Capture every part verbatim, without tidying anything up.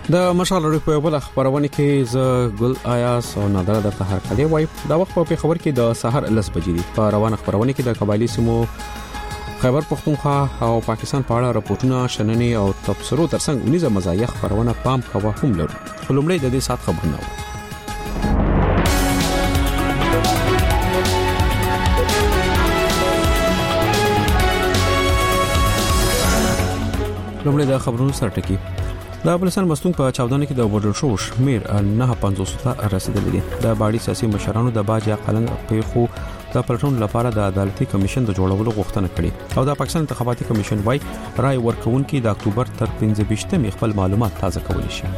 د مشال لري په بل خبرونه کې ز ګل آیاس او نادر د هر کلی وای دا وخت په خبر کې د سحر لس بجې دي په روانه خبرونه کې د قبایلی سیمو خیبر پختونخوا او پاکستان په اړه راپورټونه شننې او تبصرو ترڅنګ ونیزه مزایخ خبرونه پام کوه هم لرو خلومړی د دې سات خبرونه لومړی د خبرونو سرټکی د افغانستان مستون په چاودنه کې د وډل شو شمیر نه پنځوس ته رسیدلی دي د باډي سیاسي مشرانو د باج قلنګ په خو د پلټون لپاره د عدالتي کمیشن د جوړولو غوښتنه کړې او د پاکستان انتخاباتي کمیشن وايي رای ورکون کې د اکتوبر تر پنځه ویشتمې خپل معلومات تازه کولی شي.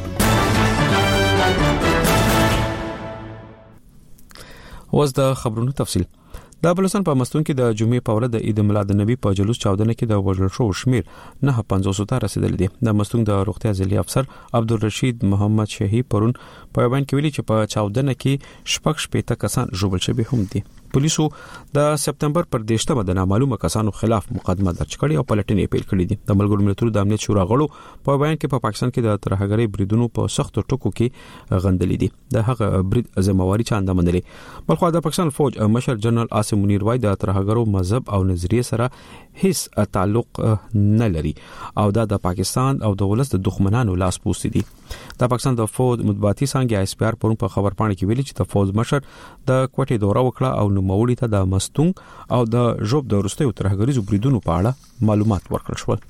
اوس د خبرونو تفصیل. د بلوچستان په مستون کې د جمعې په ورځ د عید میلاد النبی په جلوس چاودنه کې د وژل شو شمیر نه پنځوس ته رسیدلی دي. د مستون د روغتیا ځلې افسر عبدالرشید محمد شهی پرون په بیان کې ویلي چې په چاودنه کې شپږ شپېته کسان ژوبل شوي هم دي. پولیسو د سپتمبر پر دیشتمه د نامعلومه کسانو خلاف مقدمه درج کړې او پلټنې پیل کړې دي. د ملګرو ملتونو د امنیت شورا غړو په بیان کې په پاکستان کې د ترهګرۍ بریدونو په سختو ټکو کې غندلې دي. د هغه برید ذمہواری چانه منلې. بلخو د پاکستان فوج مشر جنرال عاصم منیر وای د ترهګرو مذهب او نظریه سره هیڅ تعلق نه لري او دا د پاکستان او د ولس د دښمنانو لاس پوستي دي. د پاکستان د فوج مطبوعاتي څنګه اس پی آر پرون په خبر پاڼه کې ویلي چې د فوج مشر د کوټې دوره وکړه او نو موړی ته د مستون او د جوب د ورستیو ترهګریزو بریدونو په اړه معلومات ورکړل شول.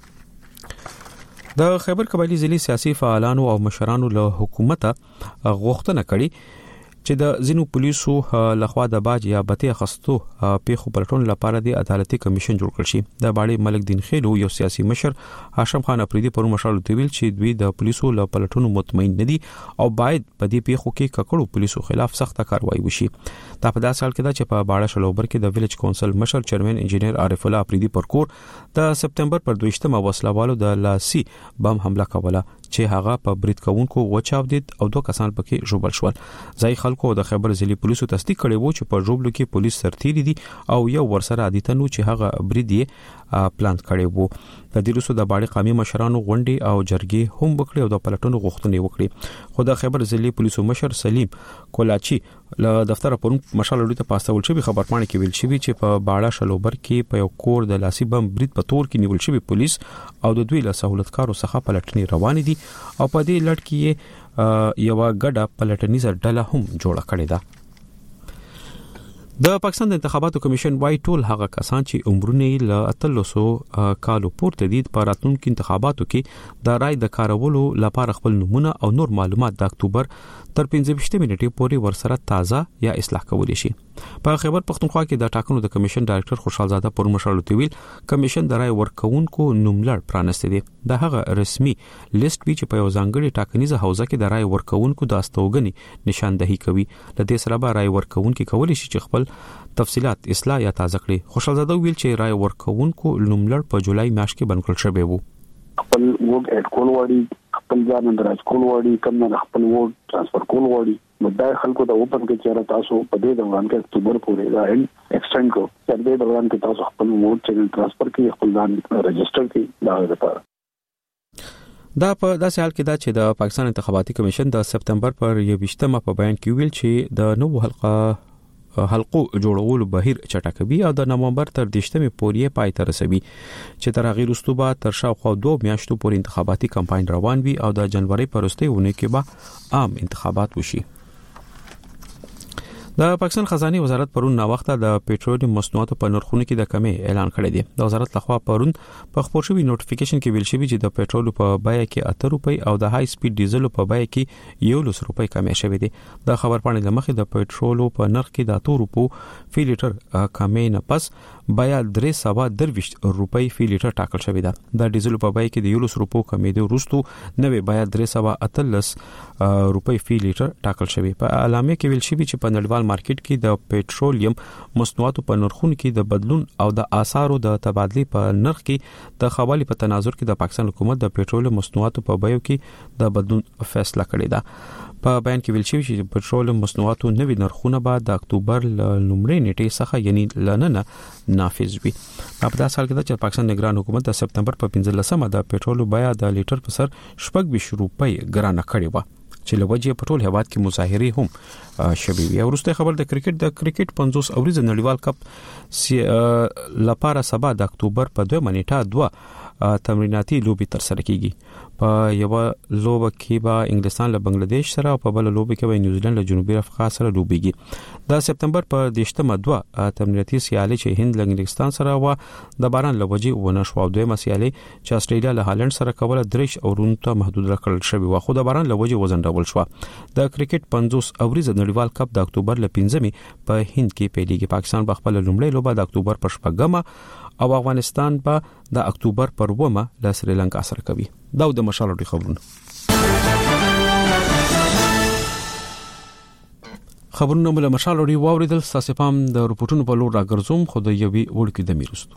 د خیبر قبایلی ځلې سیاسي فعالانو او مشرانو له حکومت غوښتنه کړې چې د زینو پولیسو لخوا د باج یا بته خستو پیښو پلټون لپاره د عدالتي کمیشن جوړ کړ شي. د باړې ملک دین خیلو یو سیاسي مشر هاشم خان افریدي پر مشال تویل چې دوی د پولیسو له پلټونو مطمئن نه دي او باید په دې پیښو کې ککړو پولیسو خلاف سخته کاروایی وشي. دا په داسې حال کې ده چې په باړه شلوبر کې د ویلج کونسل مشر چیرمن انجینیر عارف الله افریدي پر کور د سپتمبر پر دویشتمه وسلوالو د لاسي بم حمله کوله چې هغه په برید کوونکو وچاودید او دوه کسان پکې ژوبل شول. ځای خلکو د خیبر ځلې پولیسو تصدیق کړي وو چې په ژوبلو کې پولیس سرتیري دي او یو ورسره عادتنو چې هغه برید یې پلان کړي وو. د دې لسو د باړې قومي مشرانو غونډې او جرګې هم وکړي او د پلټونو غوښتنې وکړي. خو د خیبر ځلې پولیسو مشر سلیم کولاچی له دفتر پرون مشال لري ته پاستول شوی خبر پاڼه کې ویل شوی چې په باړه شلوبر کې په یو کور د لاسي بم برید په تور کې نیول شوی پولیس او د دوی له سہولتکارو څخه پلټنې روان دي او په دې لړ کې یو غډه پلټنیزه ډله هم جوړه کړې ده. د پاکستان د انتخاباتو کمیشن وايي ټول هغه کسان چې عمرونه له اتلسو کالو پورته دي په راتلونکو انتخاباتو کې د رای د کارولو لپاره خپل نمونه او نور معلومات د اکتوبر تر پنځه ویشتمې نیټې پورې ورسره تازه یا اصلاح کولی شي. په خیبر پختونخوا کې د ټاکنو د کمیشن ډایرکټر خوشحال زاده پر مشال تویل کمیشن د رای ورکوونکو نوملړ پرانسته دي. د هغه رسمي لیست وی چې په یو ځانګړي ټاکنیزه حوزه کې د رای ورکوونکو د استوګنې نشاندهي کوي. د دې سره به رای ورکوونکو کولی شي چې خپل تفصيلات اصلاح یا تازه کړي. خوشحال زاده ویل چې رای ورکوونکو نوملړ په جولای میاشت کې بند کړل شوی وو. خپل ووټ اډ کول وړي خپل ځان اندراج کول وړي کوم نه خپل ووټ ترانسفر کول وړي مدای خلکو ته اوپن کې چیرې تاسو په دې دوران کې اکتوبر پورې دا ایکسټند کو تر دې دوران کې تاسو خپل ووټ چې ترانسفر کې خپل ځان رجسٹر کې دا لپاره. دا په داسې حال کې دا چې د پاکستان انتخاباتي کمیشن د سپتمبر پر یوویشتمه په بیان کې ویل چې د نوو حلقه حلقو جوړولو بهیر چټکوي او د نومبر تر دیشتمې پورې پای ته رسوي چې تر هغه وروسته به تر شاوخوا دوه میاشتو پورې انتخاباتي کمپاین روان وي او د جنوري پر وروستیونه کې به عام انتخابات وشي. د پاکستان خزانه وزارت پرون نا وخته د پېټرول مصنوعاتو په نرخونو کې د کمې اعلان کړی دی. د وزارت لخوا پرون په خبر شوی نوټیفیکیشن کې ویل شوی چې د پېټرول په بیه کې اته روپۍ او د های سپید ډیزل په بیه کې یو لس روپۍ کمې شوی دی. د خبر پاڼې لمخې د پېټرول په نرخ کې د اته روپو فی لیټر کمې نه پس بیه درې سوه درویشت روپۍ فی لیټر ټاکل شوی ده. د ډیزل په بیه کې د یو لس روپو کمې دی وروسته نوې بیه درې سوه اتلس روپۍ فی لیټر ټاکل شوی. په اعلامیه کې ویل شوی چې په نړیوال مارکیټ کې د پېټرولیم مصنوعاتو په نرخونو کې د بدلون او د آثارو د تبادلې په نرخ کې د خوالي په تناظر کې د پاکستان حکومت د پېټرول مصنوعاتو په بیو کې د بدلون فیصله کړې ده. په بیان کې ویل شوی چې پټرول مصنوعاتو نوي نرخونه به د اکتوبر لومړۍ نیټې څخه یعنی لننه نافذ وي. په داسې حال کې چې پاکستان نگران حکومت د سپتمبر په پنځلسمه د پټرول بیه د لیټر په سر شپږ بیش روپۍ ګرانه کړې و چې لوجه پټرول هواد کې مظاهره هم شوي وي. ورسته خبر د کرکټ د کرکټ پنځوس اوریز نړیوال کپ لپاره سبا د اکتوبر په دوه منېټه دوه تمریناتي لوبي تر سره کیږي. په یو لوب کې به انګلستان له بنگلاديش سره او په بل لوب کې به نیوزیلند له جنوبي افریقا سره لوبيږي. د سپتمبر په دیشتمه دوه تمریناتي سیالي چې هند له انګلستان سره و د باران لوجي ونه شو. دویمه سیالي چې استرالیا له هالند سره کوله درش او رونته محدود کړل شوی و خو د باران لوجي وزنډول شو. د کرکټ پنځوس اوریز نړیوال کپ د اکتوبر ل پنځمې په هند کې پیلېږي. پاکستان په خپل لومړی لوبه د اکتوبر په شپږمه او افغانستان په د اکتوبر پر اوومه له سریلانکا سره کوي. دا د مشالو خبرونه خبرونه مله مشالو دی واوریدل. ساسې پام د رپورټونو په لور راګرځوم خو د یوې وړکې د میرستو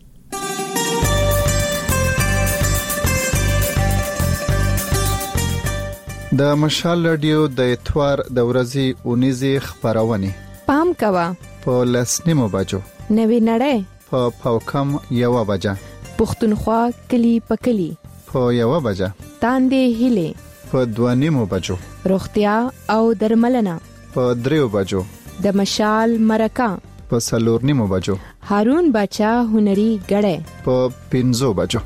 د مشال رادیو د اتوار د ورځې اونیزه خبرونه پام کوا په لسنیمو بجو نوی نړۍ په پاوکم یو بجه پښتونخوا کلی پکلی په یو بجه تاندې هله په دوانیمو بجو روغتیا او درملنه په دریو بجو د مشال مرکه په سلورنیمو بجو هارون بچا هنري غړې په پنځو بجو.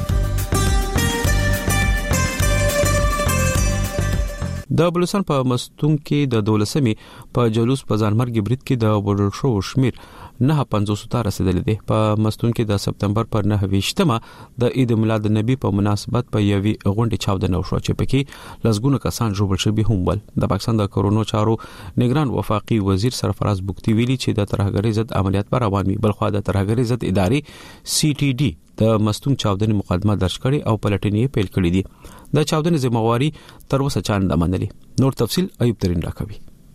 د بلوچستان په مستون کې د دولسمي په جلوس په ځانمرګ برید کې د وړل شو شمیر نه پنځوس ته رسیدلی دی. په مستون کې د سپتمبر پر نه ویشتمه د عید میلاد النبی په مناسبت په یوې غونډه چاودنه وشو چې پکې لسګونه کسان ژوبل شوي هم ول. د پاکستان د کرونا چارو نگران وفاقي وزیر سرفراز بوکتی ویلي چې د ترهګرۍ ضد عملیات پر روان وي. بلخو د ترهګرۍ ضد ادارې سی ټي ډي د مستون چاودنې مقدمه درج کړي او پلټنې پیل کړې دي. د چاودنې ذمہواری تر اوسه چا نه منلي. نور تفصيل ایوب ترين راکوي.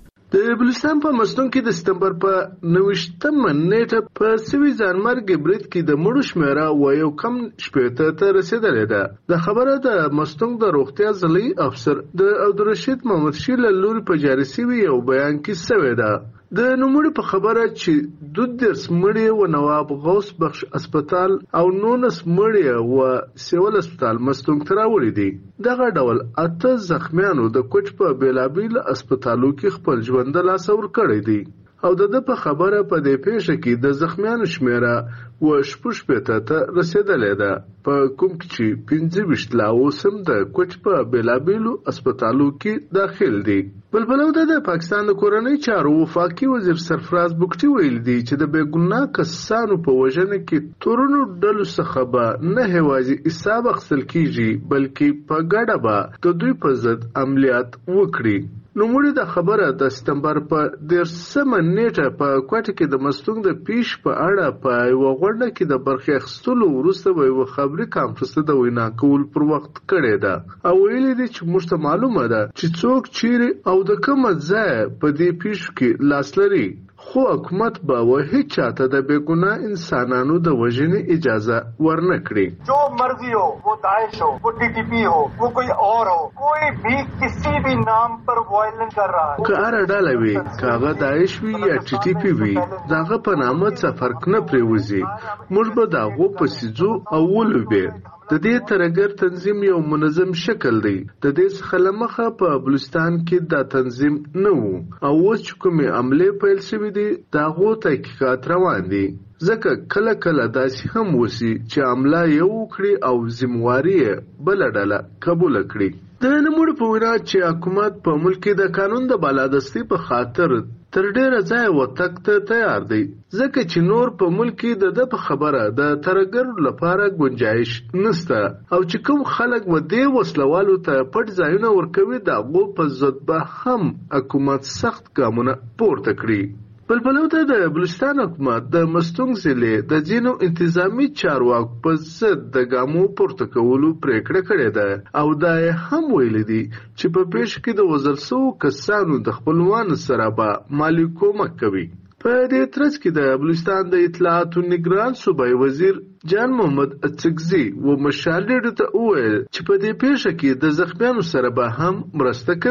د بلوچستان په مستون کې د سپتمبر په نوښتمه نیټه په سوي ځانمرګ برید کې د مړو شمیره و یو کم شپږ ته رسیدلې ده. د خبره د مستون د روغتیا ځلې افسر د عبدالرشید محمد شیل لوري په جاري سوي یو بیان کې سوي ده. د نوموړي په خبره چې دود درس مړی و نواب غوث بخش اسپیټال او نونس مړی و سیول اسپیټال مستون تراوړي دي. دغه ډول اته زخمیانو د کوچ په بیلابیل اسپیټالو کې خپل ژوند له لاسه ورکړی دي او د په خبره په دې پیښه کې د زخمیانو شمیره و شپږ پته ته رسیدلې ده. په کوم چې پنځه ویشت لا اوسم د کوچ په بیلابیلو اسپیټالو کې داخل دي. بلبلو د پاکستان د کورنۍ چارو وفاقي وزیر سرفراز بوکتی ویل دي چې د بیګناه کسانو په وژنه کې تورونو ډلو څخه به نه هوازي حساب اخیستل کیږي بلکې په ګډه به د دوی په ضد عملیات وکړي. نوموړي د خبره د سپتمبر په دیرشمه نیټه په کوټه کې د مستون د پیش په اړه په یو غونډه کې د برخې اخیستلو وروسته به یو خبري کانفرنس د وینا کول پر وخت کړی ده او ویلي دي چې موږ ته معلومه ده چې څوک چیرې او د کوم ځای په دې پیش کې لاس لري خو حکومت به و هیڅ چاته د بیګناه انسانانو د وژنې اجازه ورنه کړي. جو مرضی ہو وہ داعش ہو وہ ٹی ٹی پی ہو وہ کوئی اور ہو کوئی بھی کسی بھی نام پر وائلنس کر رہا ہے که اره ډاله وي کاغه داعش وي یا ټي ټي پی وي داغه په نامه څه فرق نه پریوزي. موږ به داغو په سيزو او ولوبې د دې ترګر تنظیم یو منظم شکل دی. د دې څخه لمخه په بلوچستان کې دا تنظیم نه وو او اوس چې کومې عملې پیل شوې دي داغو تحقیقات روان دي. ځکه کله کله داسې هم وسی چې عمله یو کړي او ذمہواری بل ډله قبول کړي. د نوموړي په وینا چې حکومت په ملک کې د قانون د بالادستي په خاطر تر ډیره ځای وتک ته تیار دی ځکه چې نور په ملک کې د د په خبره د ترګر لپاره گنجائش نشته او چې کوم خلک و دې وسلوالو ته پټ ځایونه ورکوي د هغو په ضد به هم حکومت سخت ګامونه پورته کړي. بلبلو ته د بلوچستان حکومت د مستونګ ضلع د ځینو انتظامی چارواکو په ضد د ګامو پورته کولو پریکړه کړې ده او دا هم ویل دي چې په پیښه کې د وژل شوو کسانو د خپلوانو سره به مالي کومک کوي. په دې ترڅ کې د بلوچستان د اطلاعاتو نگران صوبایي وزیر جان محمد اڅکزي و مشال ډېر ته وویل چې په دې پیښه کې د زخمیانو سره به هم مرسته کوي.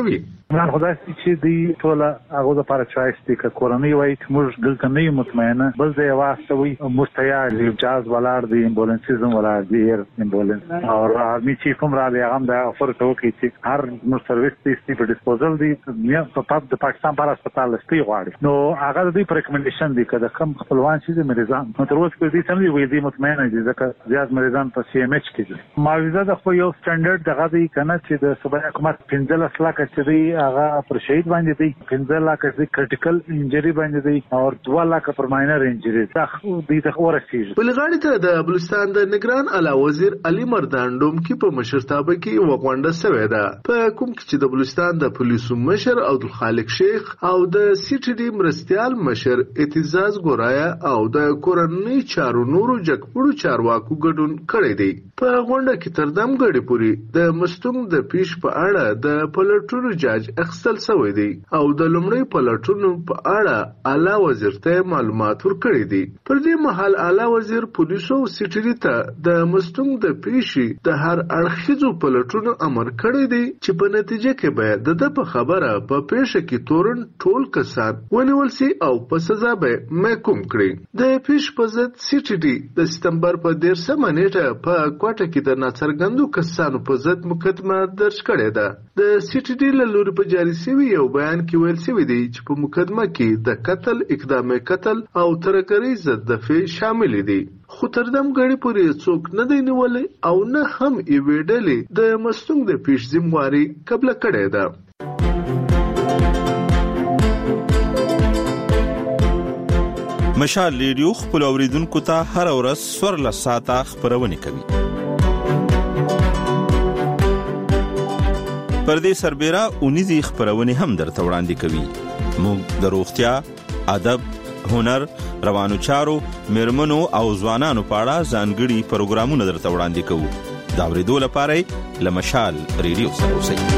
نه خدای چې دی ټول هغه د لپاره چويس دي که کورنۍ وایي چې موږ دلته نه یو مطمئنه بل ځای واستوي مستعار دی جاز ولار دی امبولانسیزم ولار دی امبولانس او آرمي چیف هم را دی هغه د افر توکي چې هر نو سرویس دی په ډیسپوزل دی په پاپ د پاکستان پر هسپتال ستي غواړي نو هغه د دې ریکمنډیشن دی کله کوم خپلوان چې مریضان نو تر اوسه په دې سم دی وې دي مطمئنه دي ځکه زیات مریضان په سی ام ایچ کې دي معاوضه د خو یو سټانډرډ دغه دی کنه چې د صوبایي حکومت پنځه لک چې دی هغه پر شهید باندې دی پنځه لک چې کرټیکل انجری باندې دی او دوه لک پر ماینر انجری دا د دې ورسیږي بلغاړي ته د بلوچستان د نگران اعلی وزیر علي مردان ډوم کې په مشرتابه کې وغونډه شوې ده په کوم کې چې د بلوچستان د پولیسو مشر عبدالخالق شیخ او د سی ټي ډي مرستيال مشر اعتزاز ګورایا او د کورنۍ چارو نورو جګپړو چارواکو ګډون کړی دی په غونډه کې تر دم غړي پوری د مستوم د پیش په اړه د پلټونو جاج اخستل شوی دی او د لومړی پلټونو په اړه اعلی وزیر ته معلومات ورکړي دي پر دې مهال اعلی وزیر پولیسو سټری ته د مستوم د پیشي د هر اړخیزو پلټونو امر کړی دی چې په نتیجه کې به د په خبره په پیښه کې تورن ټول کسان ونیول سي او په سزا به محکوم کړي د پیش په ضد سټری د سپتمبر په دیرشمه نیټه په کوټه کې د ناڅرګندو کسانو په ضد مقدمه درج کړې ده د سټی ډي له لوري په جاري شوی یو بیان کې ویل شوی دی چې په مقدمه کې د قتل اقدام قتل او ترکرۍ ضد دفع شامل دي خو تر دم غړي پورې څوک نه دی نیولې او نه هم یې ویډلې د مستونګ د پیش ذمہواری قبل کړې ده مشال ریډیو خپل اوریدونکو ته هر ورځ سورله ساعته خبرونه کوي پر دې سربېره اونیزي خبرونه هم درته وړاندې کوي موږ د روغتیا ادب هنر روانو چارو مرمنو او ځوانانو په اړه ځانګړي پروګرامونه درته وړاندې کوو دا ورېدو لپاره لمشال ریډیو سره اوسئ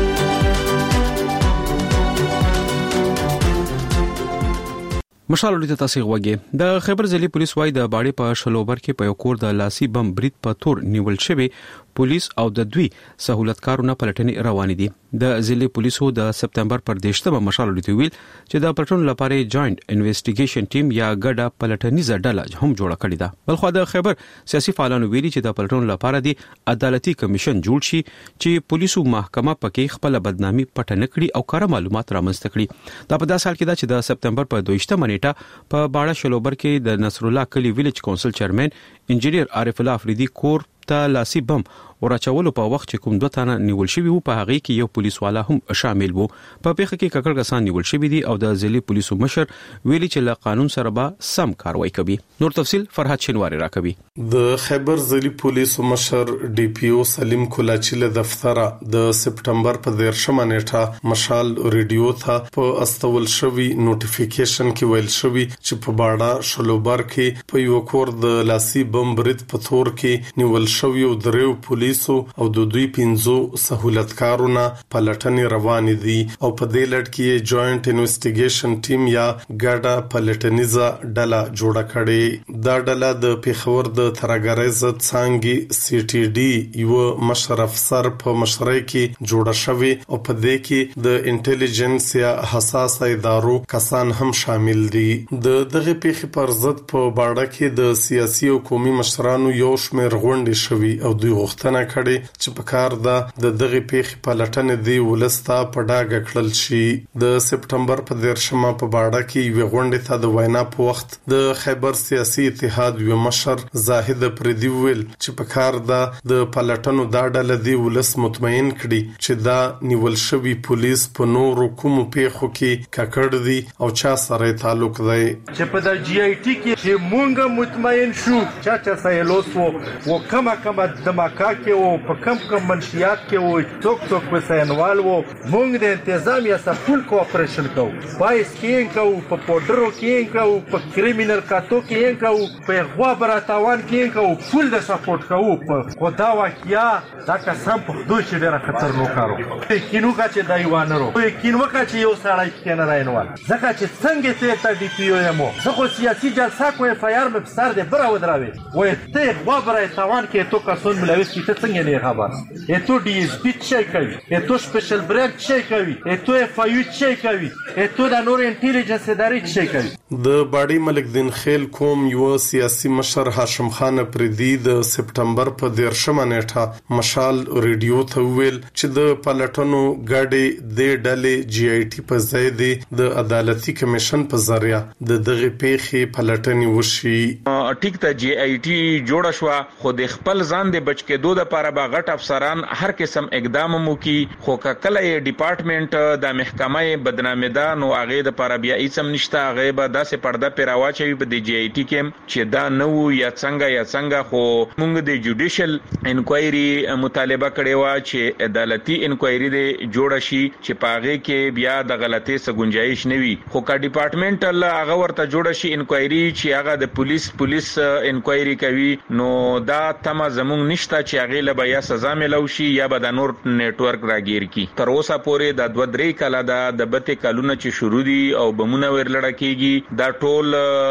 مشال ورته تاسو غوږی د خیبر ځلې پولیس وايي د باړې په شلوبر کې په یو کور د لاسي بم برید په تور نیول شوی پولیس او د دوی سہولتکارونه پلټنې روان دي د ځلې پولیسو د سپتمبر پر دیشتمه مشال ورته ویل چې د پلټنو لپاره جوائنٹ انویسټیګیشن ټیم یا ګډه پلټنیزه ډله هم جوړه کړې ده بلخو د خیبر سیاسي فعالانو ویلي چې د پلټنو لپاره د عدالتي کمیشن جوړ شي چې پولیسو محکمه پکې خپل بدنامي پټ نه کړي او کار معلومات رامنځته کړي دا په داسې حال کې ده چې د سپتمبر په دویشتمه نیټه په باړه شلوبر کې د نصر الله کلی ویلیج کونسل چیرمن انجینیر عارف الله افریدي کور ته لاسي بم ورچولو په وخت چې کوم دوه تنه نیول شوی وو په هغه کې یو پولیس والا هم شامل وو په پیښه کې ککړ کسان نیول شوی دي او د ځلې پولیسو مشر ویلي چې له قانون سره به سم کاروایی کوي نور تفصيل فرحت شینواری راکوي د خیبر ځلې پولیسو مشر ډي پی او سلیم کولاچی له دفتر د سپتمبر په دیرشمه نیټه مشال ریډیو ته په استول شوی نوټیفیکیشن کې ویل شوی چې په باړه شلوبر کې په یو کور د لاسي بم برید په تور کې نیول شوی او دریو پولیسو او د دوی پنځو سہولتکارونه پلټنې روان دي او په دې لړ کې جوائنٹ انویسټیګیشن ټیم یا ګډه پلټنیزه ډله جوړه کړې دا ډله د پیښور د ترګری ضد څنګه سی ټي ډي یو مشر افسر په مشرۍ کې جوړه شوې او په دې کې د انټيليجنس یا حساس ادارو کسان هم شامل دي د دغه پیښې پر ضد په باړه کې د سیاسي او قومي مشرانو یو شمېر غونډې شوي او دوی غوښتنه کړې چې په کار ده د دغه پیښې پلټنې دی ولستا په ډاګه کړل شي د سپتمبر په دیرشمه په باړه کې یو غونډه ته د وینا په وخت د خیبر سیاسي اتحاد یو مشر زاهد پردي ویل چې په کار ده د پلټنو دا ډله دی ولس مطمئن کړي چې دا نیول شوی پولیس په نورو کومو پیښو کې ککړ دي او چا سره تعلق دی چې په د جی آی ټي کې چې مونږ مطمئن شو چې چا سایلوس وو و کما کما دماکا کې او په کم کم منشيات کې او څوک څوک وسینوال وو مونږ د انتظام یا سفول کوپریشن کوو پایس کې کوو په پودرو کې کوو په کریمینل کاتو کې کوو په غوا براتاوان کې کوو فول د سپورټ کوو په خدا واقعیا دا قسم په دوی چې ډیره خطرناک کارو کینو کا چې دایوانرو کینو کا چې یو سړی کې نه راینوال ځکه چې څنګه ته ته ډي پی او یمو زه سیاسي جلسه کوی فایر مې سر دې برا ودراوي وې ته غوا براتاوان کې تو کا سون ملوي چې څنګه نه خبر اتو D S P چه کوي اتو سپیشل برانچ چه کوي اتو اف آی یو چه کوي اتو د نور انټيليجنس ادارې چه کوي. د باډي ملک دین خیل کوم یو سیاسي مشر هاشم خان پردي د سپټمبر په دیرشمه نیټه مشال ریډیو ته ویل چې د پلټنو غاډي د ډلې جی آی ټي په ځای دی د عدالتي کمیشن په ذریعہ د دغه پیښې پلټنې وشي. ټیک ته جی آی ټي جوړ شو خو د خپل ځان د بچ کېدو د لپاره با غټ افسران هر قسم اقدام مو کی خو کله ډپارټمنټ د محکمې بدنامي ده نو هغه د لپاره بیا هیڅ نشته هغه به داسې پرده پیراواچوي په د جی آی ټي کې چې دا نو یا څنګه یا څنګه خو موږ د جوډیشل انکوایري مطالبه کړې و چې عدالتي انکوایري د جوړ شي چې پاغه کې بیا د غلطۍ څخه گنجائش نه وي خو کا ډپارټمنټل هغه ورته جوړ شي انکوایري چې هغه د پولیس پولیس انکوایري کوي نو دا تم زمونږ نشته چې هغه له بیا سزا ملو شي یا به د نور نیټ ورک راګیر کی. تر اوسه پورې د دوه درې کاله د د بته کالونه چې شروع دي او بمونه ورلړه کیږي دا ټول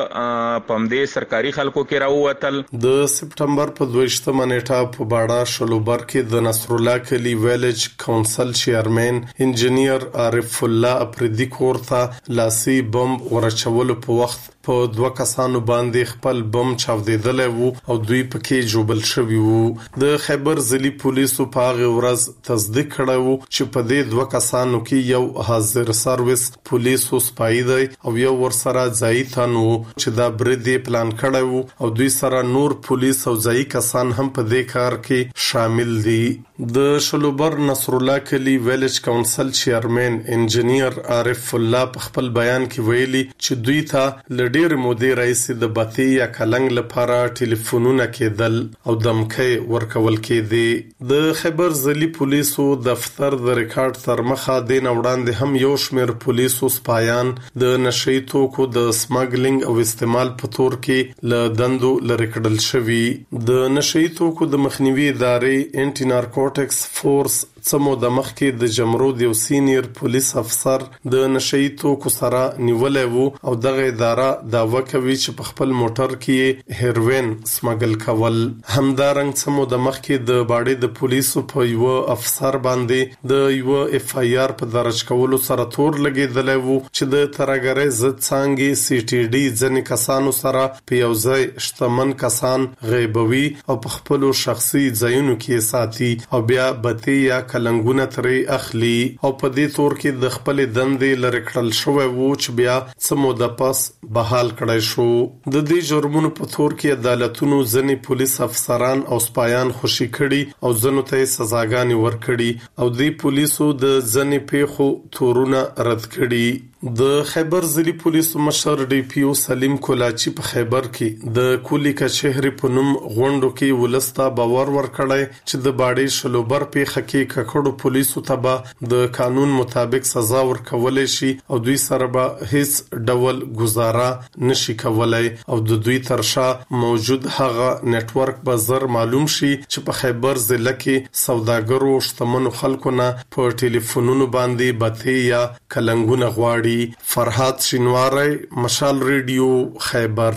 پم دې سرکاري خلکو کې راووتل. د سپټمبر په دویشتمه نیټه په باډا شلوبر کې د نصر الله کلی ویلج کونسل چیرمن انجینیر عارف الله اپریدی کورته لاسي بم ورچول په وخت په دوه کسانو باندې خپل بم چاودیدل وو او دوی پکې جوبل شوی وو. د خیبر ضلعي پولیسو په هغه ورځ تصدیق کړو چې په دې دوه کسانو کې یو حاضر سرویس پولیسو سپای دی او یو ورسره ځای تنو چې دا بریدي پلان کړو او دوی سره نور پولیس او ځای کسان هم په دې کار کې شامل دي. د شلوبر نصر الله کلی ویلج کونسل چیرمن انجینیر عارف الله په خپل بیان کې ویلي چې دوی ته ډیر مودې راځي د بتی یا کلنګ لپاره ټلیفونونه کېدل او دمکې ورکول کېدي. د خیبر ضلعي پولیسو دفتر د ریکارډ تر مخه د وړاندې هم یو شمېر پولیسو سپایان د نشئی توکو د سمګلینګ او استعمال په تور کې ل دندو لری کړل شوی. د نشئی توکو د مخنیوي ادارې انټي نارکوټکس فورس سمو د مخ کې د جمرود یو سینیر پولیس افسر د نشئی توکو سره نیولې وو او دغه اداره داوا کوي چې په خپل موټر کې هیروین سمګل کول. همدارنګ سمو د مخ کې د باډي د پولیسو په یو افسر باندې د یو اف آی آر په درج کولو سره تور لګیدل وو چې د ترګرې ضد څنګه سی ټی ډي ځنې کسانو سره په یو ځای شتمن کسان غیبوي او په خپل شخصي ځایونو کې ساتي او بیا بتی یا کلنګونه ترې اخلي او په دې تور کې د خپل دندې لری کړل شوی وو چې بیا سمو د پاس بحال کړای شو. د دې جرمونو په تور کې عدالتونو ځنې پولیس افسران او سپایان خوشي کړي او ځنو ته سزاګانې ورکړي او د پولیسو د ځنې پیښو تورونه رد کړي. د خیبر ضلعي پولیسو مشر ډي پی او سلیم کولاچی په خیبر کې د کولی کچهری په نوم غونډو کې ولستا باور ورکړی چې د باډي شلوبر په خکې ککړو پولیسو ته د قانون مطابق سزا ورکول شي او دوی سره به هیڅ ډول گزاره نشي کولای او د دوی ترشا موجود هغه نت ورک به زر معلوم شي چې په خیبر ضلع کې سوداګرو شتمنو خلکو نه په ټلیفونونو باندې بته یا کلنګونه غواړي. فرحات شینواری، مشال ریډیو، خیبر.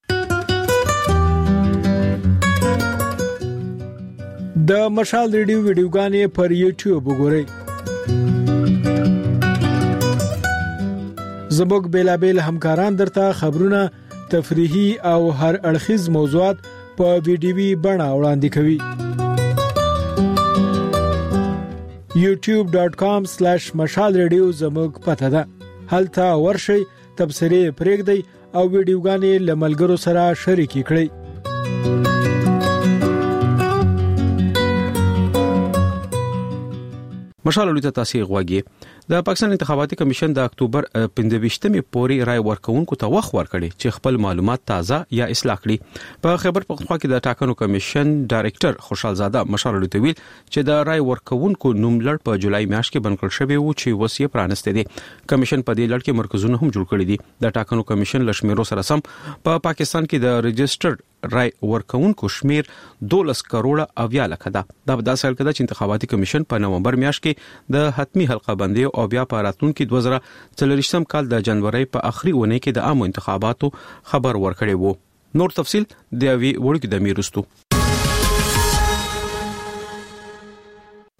د مشال ریډیو ویډیوګانې پر یوټیوب وګورئ. زموږ بیلابل همکاران درته خبرونه، تفریحي او هر اړخیز موضوعات په ویډیوي بڼه وړاندې کوي. یوټیوب ډاٹ کام سلیش مشال ریډیو زموږ پته ده. هلته ورشئ، تبصرې پرېږدئ او ویډیوګانې له ملګرو سره شریکې کړئ. مشال ولې تاسو غواګي د پاکستان انتخاباتي کمیشن د اکتوبر پنځه ویشتمې پورې رای ورکونکو ته وخت ورکړي چې خپل معلومات تازه یا اصلاح کړي. په خیبر پختونخوا کې د ټاکنو کمیشن ډایریکټر خوشحال زاده مشال ولې ویل چې د رای ورکونکو نوملړ په جولای میاشت کې بند کړل شوی و چې وصیه پرانسته دي. کمیشن په دې لړ کې مرکزونه هم جوړ کړي دي. د ټاکنو کمیشن لشمیرو سره سم په پا پاکستان کې د ريجسترډ رای ورکونکو شمیر دولس کروڑه اویا لکه ده. دا په داسې حال کې چې انتخاباتي کمیشن په نومبر میاشت کې د حتمی حلقه بندي او بیا په راتلونکي دوه زره څلوېښتم کال د جنوري په اخري اونۍ کې د عامو انتخاباتو خبر ورکړی وو. نور تفصيل د وی وړکې د میرستو.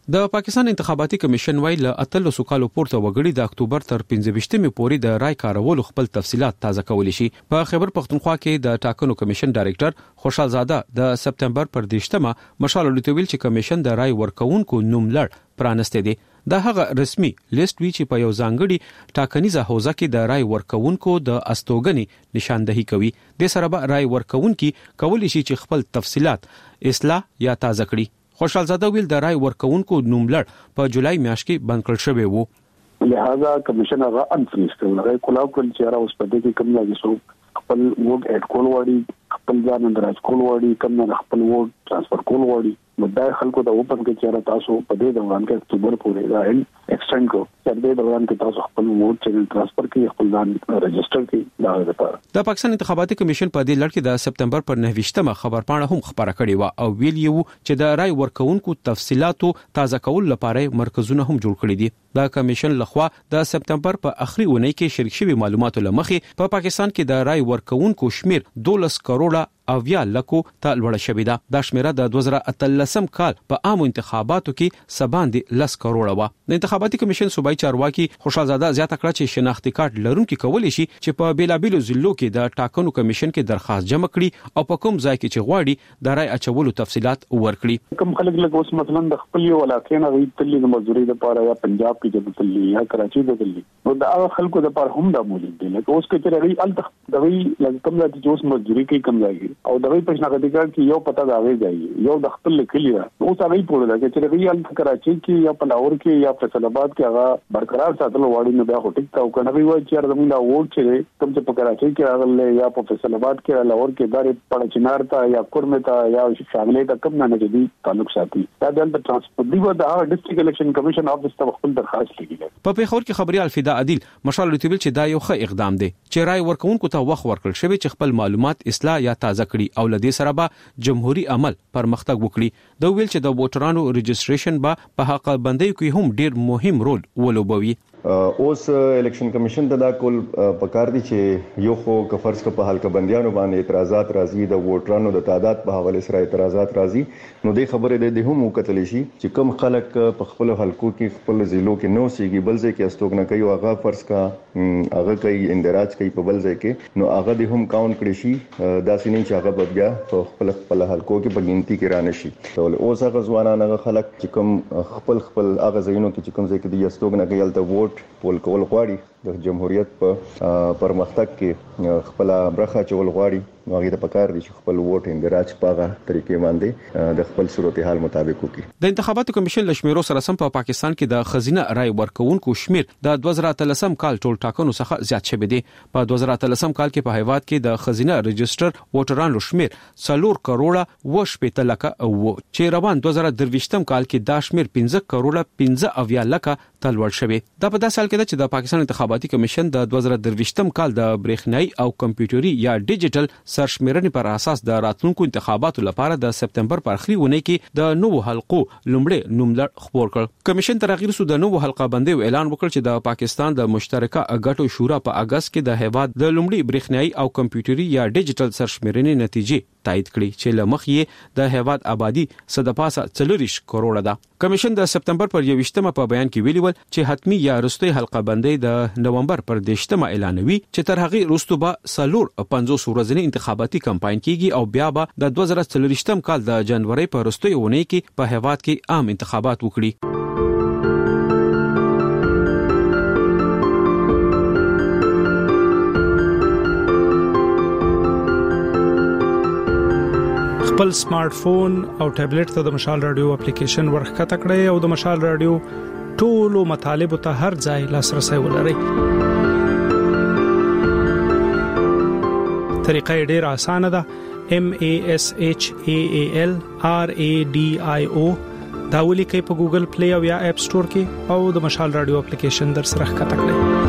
د پاکستان انتخاباتي کمیشن ویل له اتلس کالو پورته وګړي د اکتوبر تر پنځه پورې د رای کارولو خپل تفصيلات تازه کولی شي. په خیبر پختونخوا کې د ټاکنو کمیشن ډایریکټر خوشحال زاده د سپتمبر پر دیشتمه مشال لټویل چې کمیشن د رای ورکوونکو نوم لړ پرانسته دي. دا هغه رسمي لیست وی چې په یو ځانګړي ټاکنیزه حوزه کې د رای ورکوونکو د استوګنې نشاندهي کوي. د سره به رای ورکوونکي کولی شي چې خپل تفصيلات اصلاح یا تازه کړي. خوشحال زاده ویل د رای ورکوونکو نوملړ په جولای میاشت کې بند کړل شوی وو. لہذا کمیشن هغه انفریز کړل. هغه کولاو کول چې را اوس په دې کې کوم ځای څو خپل ووټ اډ کول وړي، خپل ځان اندراج کول وړي، کوم نه خپل ووټ ترانسفر کول وړي. مدعي خلکو د اوپن کې چې را تاسو په دې دوران کې اکتوبر پورې دا ایکسټند کو چې دې دوران کې تاسو خپل ووټ چې ترانسفر کړئ، خپل ځان ريجستره کړئ. دا لپاره د پاکستان انتخاباتي کمیشن په دې لړ کې د سپتمبر پر نهه خبر پاڼه هم خبره کړې و او ویل یو چې د رای ورکوونکو تفصيلاتو تازه کول لپاره مرکزونه هم جوړ کړي دي. د کمیشن لخوا د سپتمبر په اخري اونۍ کې شریک شوی معلوماتو لمخې په پاکستان کې د رای ورکوونکو شمیر دولس کروڑه اویا لکو ته لوړ شوې ده. دا شمیره د دوه زره اتلسم کال په عامو انتخاباتو کې سباندې لس کروڑه و. د انتخاباتي کمیشن صوبایي چارواکي خوشحال زاده زیاته کړه چې شناختی کارت لرونکي کولی شي چې په بیلابیلو ضلعو کې د ټاکنو کمیشن کې درخواست جمع کړي او په کوم ځای کې چې غواړي د رای اچولو تفصيلات ورکړي. کوم خلک لکه اوس مثلا د خپل یو علاقې نه وی تللی د مزدوري لپاره یا پنجاب کې د تللی یا کراچي د تللی، نو دا خلکو د لپاره هم دا موجود دي. لکه اوس کې چې ری ال دغه لکه کوم ځای چې اوس مزدوري کوي کوم ځای او دغه پښنه ادګار کې یو پتا دا وی ځای یو د خپل لیکلی دا نو څنګه پوره دا چې ریال کراچي کې یا پلاور کې یا فیصل آباد کې هغه برقرار ساتل وړي نه بیا هټیک تا او کنه وی و چې زموږ دا ووټ چې کوم چې په کراچي کې راغله یا په فیصل آباد کې لاور کې داري پړ چنار تا یا کورمه تا یا شامل تا کوم نه جدي تعلق ساتي دا د ترانسپورت دی و دا ډیسټریکټ الیکشن کمیشن افیس ته خپل درخواست لګیږي. په پیښور کې خبري الفدا عادل مشال لټویل چې دا یو ښه اقدام دی چې رای ورکوونکو ته وخت ورکړل شوی چې خپل معلومات اصلاح یا تازه کړي او لدې سره به جمهوریت عمل پرمختګ وکړي. دا ویل چې د ووټرانو ريجستریشن با په حق بندۍ کې هم ډیر مهم رول ولوبوي. اوس الیکشن کمیشن ته دا کول پکار دي چې یو خو که فرض کا په حلقه بندیانو باندې اعتراضات راځي، د ووټرانو د تعداد په حواله سره اعتراضات راځي، نو د خبرې د هم وکتل شي چې کم خلک په خپل حلقو کې خپل ضلعو کې نو سیږي بل ځای کې استوګنه کوي او هغه فرض کا هغه کوي اندراج کوي په بل ځای کې، نو هغه د هم کاونټ کړی شي. دا سینې چې هغه بیا په خپل خپل حلقو کې په ګنتی کې رانه شي. ټول اوس هغه ځوانان هغه خلک چې کوم خپل خپل هغه ځایونو کې چې کوم ځای کې د استوګنه کوي الته ووټ پول کول غواړي د جمهوریت په پرمختګ کې خپل برخه چول غواړي، نو هغه د پکار دي چې خپل ووټ اندراج پاغه طریقې باندې د خپل صورتحال مطابق وکړي. د انتخاباتو کمیشن لشمیرو سره سم په پاکستان کې د خزینه رای ورکوونکو شمیر د دوه زره اتلسم کال ټول ټاکنو څخه زیات شوی دی. په دوه زره اتلسم کال کې په هیواد کې د خزینه ريجستر ووټرانو شمیر څلور کروڑه و شپږ لکه او چې روان دوه زره درویشتم کال کې دا شمیر پنځه کروڑه پنځه اویا لکه تلوړ شوی. دا په داسې حال کې چې د پاکستان انتخاباتي کمیشن د دوه زره درویشتم کال د برېښنايي او کمپیوټري یا ډیجیټل سرشمیرنې پر اساس د راتلونکو انتخاباتو لپاره د سپتمبر پر اخري اونۍ کې د نوو حلقو لومړی نوملړ خبر کړ. کمیشن تر هغه وروسته د نوو حلقه بندۍ اعلان وکړ چې د پاکستان د مشترکه اګټو شورا په اگست کې د هیواد د لومړي برېښنايي او کمپیوټري یا ډیجیټل سرشمیرنې نتیجې تایید کړي چې لمخ یې د هیواد آبادی صدپاسه څلوریش کروڑه ده. کمیشن د سپتمبر پر یوشتمه په بیان کې ویلي ول چې حتمی یا رستوي حلقه بندۍ د نومبر پر دیشتمه اعلانوي چې تر هغه وروسته به سلور پنځوس ورځې انتخاباتي کمپاین کیږي او بیا به د دوه زره څلوریشتم کال د جنوري پر وروستۍ اونۍ کې په هیواد کې عام انتخابات وکړي. خپل سمارټ فون او ټابلیټ ته د مشال رادیو اپلیکیشن ورخکته کړئ او د مشال رادیو ټولو مطالبه ته هر ځای لاسرسي ولرئ. طریقه ډیره اسانه ده. M A S H A A L R A D I O دا ولیکئ په ګوګل پلی او یا اپ سٹور کې او د مشال رادیو اپلیکیشن در سره ښکته کړئ.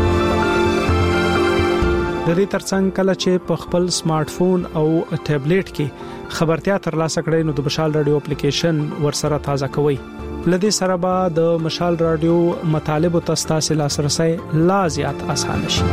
د دې ترڅنګ کله چې په خپل سمارټ فون او ټابلیټ کې خبرتیا ترلاسه کړئ نو د مشال رادیو اپلیکیشن ورسره تازه کوئ. لدې سره به د مشال رادیو مطالبه تاسو لاسرسي لا زیات اسانه شي.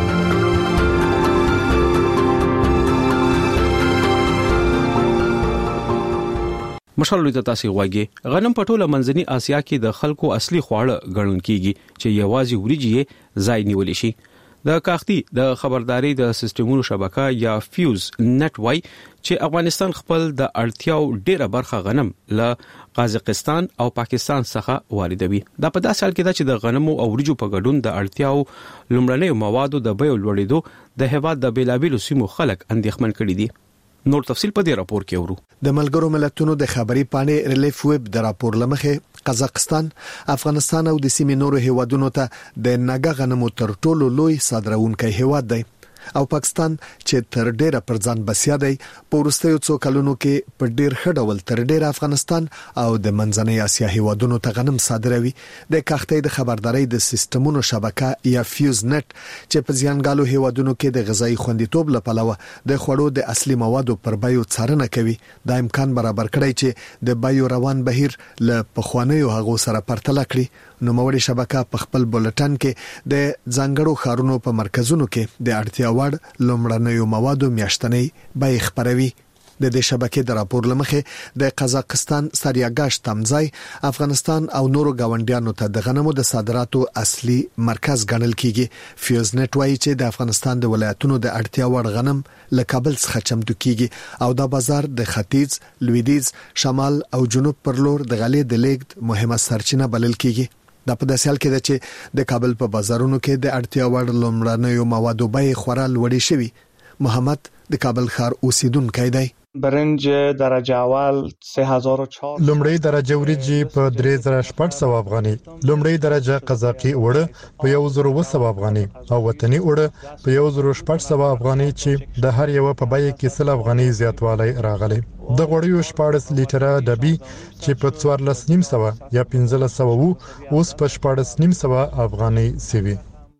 مشال لوی ته تاسو غواګي غنم په ټوله منځني اسیا کې د خلکو اصلي خواړه ګڼل کیږي چې یوازې وریجې ځای نیول شي. د کاختی د خبرداري د سیستمونو شبکه یا فیوز نت وای چې افغانستان خپل د اړتیاو ډیره برخه غنم له قازقستان او پاکستان څخه واردوي. دا په داسې حال کې ده چې د غنمو او وریجو په ګډون د اړتیاو لومړنۍ موادو د بیو لوړېدو د هیواد د بیلابیلو سیمو خلک اندېښمن کړي دي. نور تفصیل په دې راپور کې ورو. د ملګرو ملتونو د خبري پاڼې ریلیف ویب د راپور لمخې قزاقستان، افغانستان او د سیمې نورو هیوادونو ته د ناګه غنمو تر ټولو لوی صادرونکی هیواد دی او پاکستان چې تر ډیره پر ځان بسیا دی په وروستیو څو کلونو کې په ډیر ښه ډول تر ډیره افغانستان او د منځنۍ اسیا هیوادونو ته غنم صادروي. د کاختی د خبرداري د سیستمونو شبکه یا فیوز نت چې په ځانګالو هیوادونو کې د غذایی خوندیتوب لپاره د خوړو د اصلي موادو پر بیو څارنه کوي، دا امکان برابر کړی چې د بیو روان بهیر له پخوانیو هغو سره پرتله کړي. نو موړي شبکه په خپل بولټن کې د ځانګړو خارونو په مرکزونو کې د اړتیا وړ لومړنیو موادو میاشتنۍ بیه خبروي. د دې شبکې د راپور لمخې د قزاقستان سریاګاش تمځای افغانستان او نورو گاونډیانو ته د غنمو د صادراتو اصلي مرکز ګڼل کیږي. فیوز نت وایي چې د افغانستان د ولایتونو د اړتیا وړ غنم له کابل څخه چمتو کیږي او دا بازار د ختیځ، لویدیځ، شمال او جنوب پر لور د غلې د لیږد مهمه سرچینه بلل کیږي. دا په داسې حال کې ده چې د کابل په بازارونو کې د اړتیا وړ لومړنیو موادو بیې خورا لوړې شوي. محمد د کابل ښار اوسیدونکی دی. برنج درجه اول سه هزار و چهارصد، لومړی درجه وریجې په درې زره شپږ سوه افغاني، لومړی درجه قزاقي اوړه په یو زره اوه سوه افغاني او وطني اوړه په یو زره شپږ سوه افغاني چې د هر یو په بیه کې سل افغاني زیاتوالی راغلی. د غوړیو شپاړس لیټره ډبي چې په څوارلس نیم سوه یا پنځلس سوه وو اوس په شپاړس نیم سوه افغاني سوي.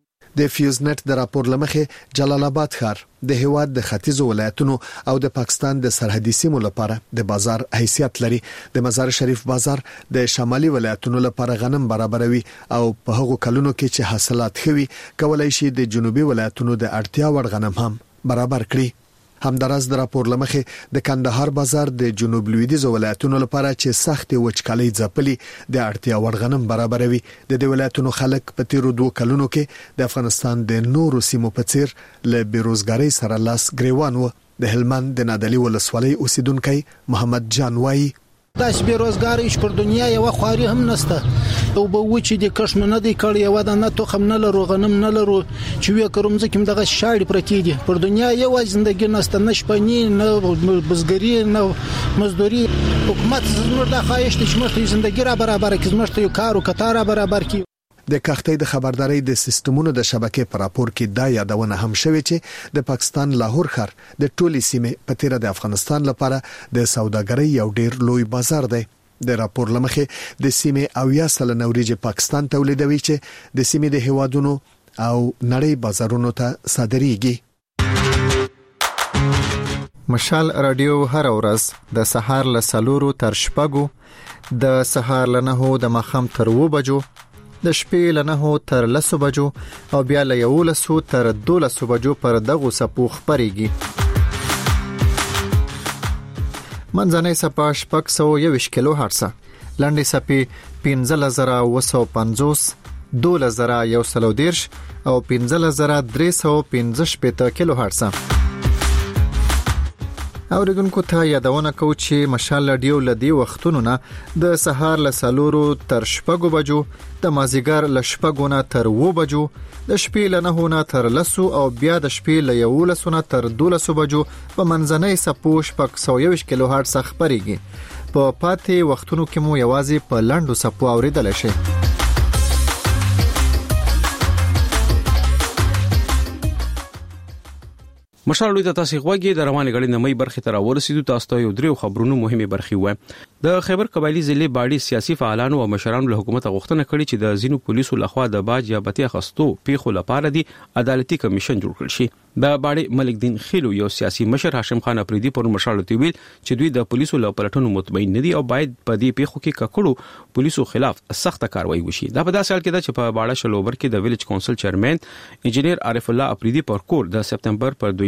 د فیوز نت د راپور لمخې جلال آباد ښار د هیواد د ختیځو ولایتونو او د پاکستان د سرحدي سیمو لپاره د بازار حیثیت لري. د مزار شریف بازار د شمالي ولایتونو لپاره غنم برابروي او په هغو کلونو کې چې حاصلات خوي کولای شي د جنوبي ولایتونو د اړتیا وړ غنم هم برابر کړي. همدارس د راپور لمخې د کندهار بازار د جنوب لویدیځ ولایتونو لپاره چې سخت وچکالي ځپلي د اړتیا وړ غنم برابروي. د دې ولایتونو خلک په تیرو دوه کلونو کې د افغانستان د نورو سیمو په څیر له بیروزګاری سره لاس ګریوان و. د هلمند د نادعلي ولسوالۍ اوسیدونکي محمد جان وایي داس بیروزګاری چې پر دنیا یو خواري هم نسته او به و چې د کښم نه دی کړی یو د نه تخم نه لرو غنم نه لرو چې وی کوم ځکه دغه شاړې پرتی دي پر دنیا یو ژوندۍ نسته نشپنی نه بزګری نه مزدوري. حکومت زموږ د خواهش چې موږ ژوندۍ را برابر کړي، موږ ته یو کار او کتار برابر کړي. د کاختی د خبرداري د سیستمونو د شبکې پر راپور کې دا یادونه هم شوې چې د پاکستان لاهور ښار د ټولي سیمې په تیر د افغانستان لپاره د سوداګرۍ یو ډیر لوی بازار دی. د راپور لمخې د سیمې او یا سلنه وریجې پاکستان تولیدوي چې د سیمې د هیوادونو او نړۍ بازارونو ته صادرېږي. مشال رادیو هر ورځ د سهار له سلورو تر شپږو، د سهار له نهو د ماښام تر اووه بجو، د شپې له نهو تر لسو بجو او بیا له یولسو تر دولسو بجو پر دغو سپو خپرېږي. منځنۍ سپه شپږ سوه یوویشت کیلو هرڅه، لنډې سپې پنځلس زره اوه سوه پنځوس، دولس زره یو سل او دېرش او پنځلس زره درې سوه پنځه شپېته کیلو هرڅه. اوریدونکو ته یادونه کوو چې مشال رادیو لدی وختونو نه د سهار له سلورو تر شپږو بجو، د مازیګر له شپږو نه تر اووه بجو، د شپې له نهو نه تر لسو او بیا د شپې له یولسو نه تر دولسو بجو په منځنۍ سپو شپږ سوه یوویشت کیلو هرڅه خپرېږي. په پاتې وختونو کې مو یوازې په لنډو سپو اوریدلی شئ. مشال لوی ته تاسو غوږی د روانې غړي نمې برخې تر ورسېدو. تاسو ته یو دریو خبرونو مهمه برخې و. د خیبر قبایلی ضلع باډي سیاسي فعالانو او مشرانو له حکومت غوښتنه کړې چې د زینو پولیسو لخوا د باج یا بتی خستو پیښو لپاره دی عدالتي کمیشن جوړ کړل شي. د باډي ملک دین خیلو یو سیاسي مشر هاشم خان افریدي پر مشال ته ویل چې دوی د پولیسو له پلټنو مطمئن نه دي او باید په دې پیښو کې ککړو پولیسو خلاف سخت کاروایی وشي. دا په داسې حال کې ده چې په باډا شلوبر کې د ویلج کونسل چیرمن انجینیر عارف الله افریدي پر کور د سپتمبر پر دوه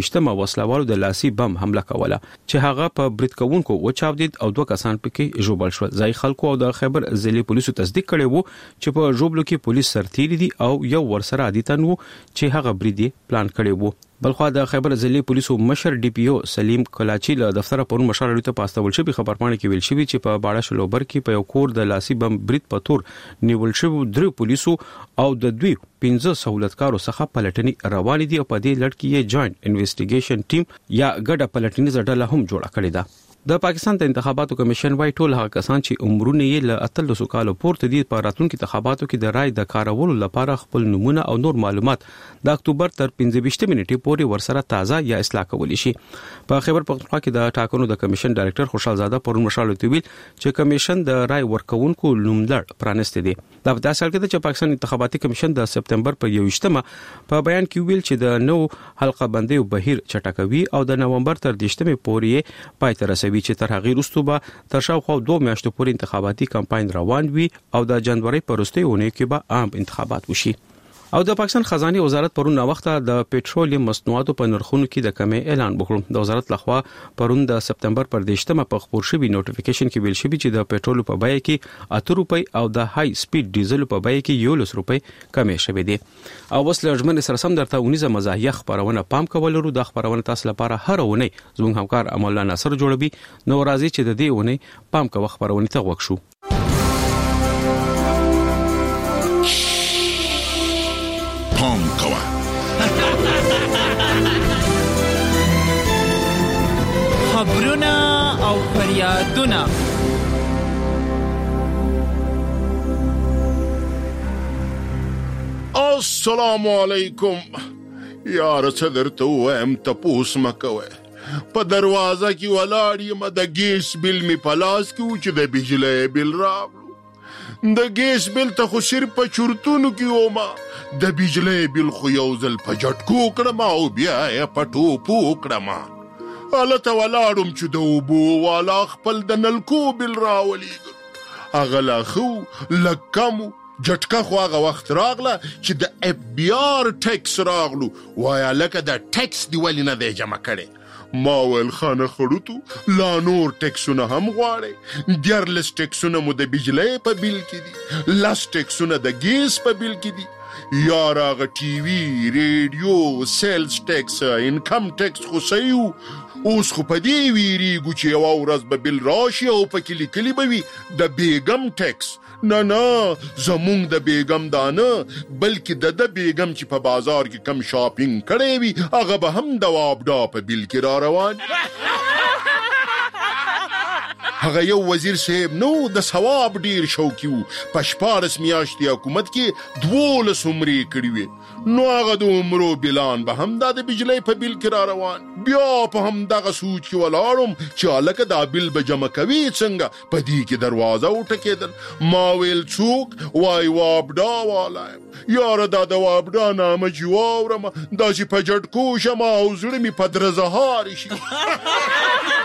ویشتمه وسلوالو د لاسي بم حمله کوله چې هغه په برید کوونکو وچاودید او دوه کسان پکې ژوبل شول. ځای خلکو او د خیبر ضلع پولیسو تصدیق کړی وو چې په ژوبلو کې پولیس سرتیري دي او یو ورسره عادي تن وو چې هغه برید پلان کړی وو. بلخوا د خیبر ضلع پولیسو مشر ډي پی او سلیم کلاچی له دفتر پرون مشر لري ته پاستول شوی خبرپاڼه کې ویل شوی چې په باړه شلوبر کې په یو کور د لاسي بم برید په تور نیول شوی درې پولیسو او د دوی پنځه سہولتکارو څخه پلټنې روانې دي او په دې لړ کې یې جوائنټ انویسټیګیشن ټیم یا ګډه پلټنیزه ډله هم جوړه کړې ده. د پاکستان د انتخاباتو کمیشن وايي ټول هغه کسان چې عمرونه یې له اتلسو کالو پورته دي په راتلونکو انتخاباتو کې د رای د کارولو لپاره خپل نمونه او نور معلومات د اکتوبر تر پنځه ویشت نیټې پورې ورسره تازه یا اصلاح کولی شي. په خیبر پختونخوا کې د ټاکنو د کمیشن ډایریکټر خوشحال زاده پرون مشال ویل چې کمیشن د رای ورکوونکو لومړی پرانسته دي. دا په داسې حال کې چې پاکستان انتخاباتي کمیشن د سپتمبر په یوویشتمه په بیان کې ویل چې د نو حلقه بندي او بهیر چټکوي او د نومبر تر دیشتمه پورې پای ته رسوي چې تر هغه وروسته به تر شاوخوا دوه میاشتو پورې انتخاباتي کمپاین روان وي او د جنوري په وروستۍ اونۍ کې به عام انتخابات وشي. او د پاکستان خزانه وزارت پرون وخت د پېټرولیم مصنوعاتو په نرخونو کې د کمی اعلان وکړ. د وزارت لخوا پرون د سپتمبر پر دیشتمه په خبر شوی نوټیفیکیشن کې ویل شوی چې د پېټرول په بیه کې اته روپۍ او د های سپید ډیزل په بیه کې یو لس روپۍ کمی شوی دی. او وسله ژمن سره سم درته ونیزه مزاحیه خبرونه پام کول ورو د خبرونه تاسو لپاره هر ونه زموږ همکار امولا ناصر جوړبي نو راځي چې د دې ونه پام کوو خبرونه ته وښو. پام کوه خبرونه او فریادونه السلام علیکم. یار څه درته وایم تپوس مه کوئ. په دروازه کې ولاړ یم د ګیس بل مې په لاس کې و چې د بجلۍ بل راغلو. د ګیس بل ته خو صرف په چورتونو کې ومه د بجلۍ بل خو یو ځل په جټکو کړم او بیا یې په ټوپو کړم. هلته ولاړم چې د اوبو والا خپل د نلکو بل راولېږل. هغه لا ښه لږ کم و. جټکه خو هغه وخت راغله چې د اف بی آر ټیکس راغلو. وایه لکه د ټیکس دی ولې نه دی جمع کړی. ما ویل خانه خړوتو لا نور ټیکسونه هم غواړئ. دیارلس ټیکسونه مو د بجلۍ په بیل کې دي، لس ټیکسونه د ګیس په بیل کې دي. یار هغه ټي وي، ریډیو، سیلز ټیکس، انکم ټیکس خو صحیح و. اوس خو په دې ویریږو چې یوه ورځ به بیل راشي او پکې لیکلي به وي د بیګم ټیکس. نه نه زمونږ د بیګم دا نه بلکې د د بیګم چې په بازار کې کم شاپینګ کړی وي هغه به هم د وابډا په بیل کې را روان. هغه یو وزیر صاحب نو د ثواب ډیر شوقي و. په شپاړس میاشتې حکومت کې دولس عمرې کړي وې. نو هغه د عمرو بلان به هم دا د بجلۍ په بیل کې را روان. بیا په همدغه سوچ کې ولاړم چې هلکه دا بیل به جمع کوي څنګه. په دې کې دروازه وټکېدل. ما ویل څوک؟ وای وابډا والا یم. یاره دا د وابډا نامه چې واورم داسې په جټکو شم او زړه مې په درزهارې شي.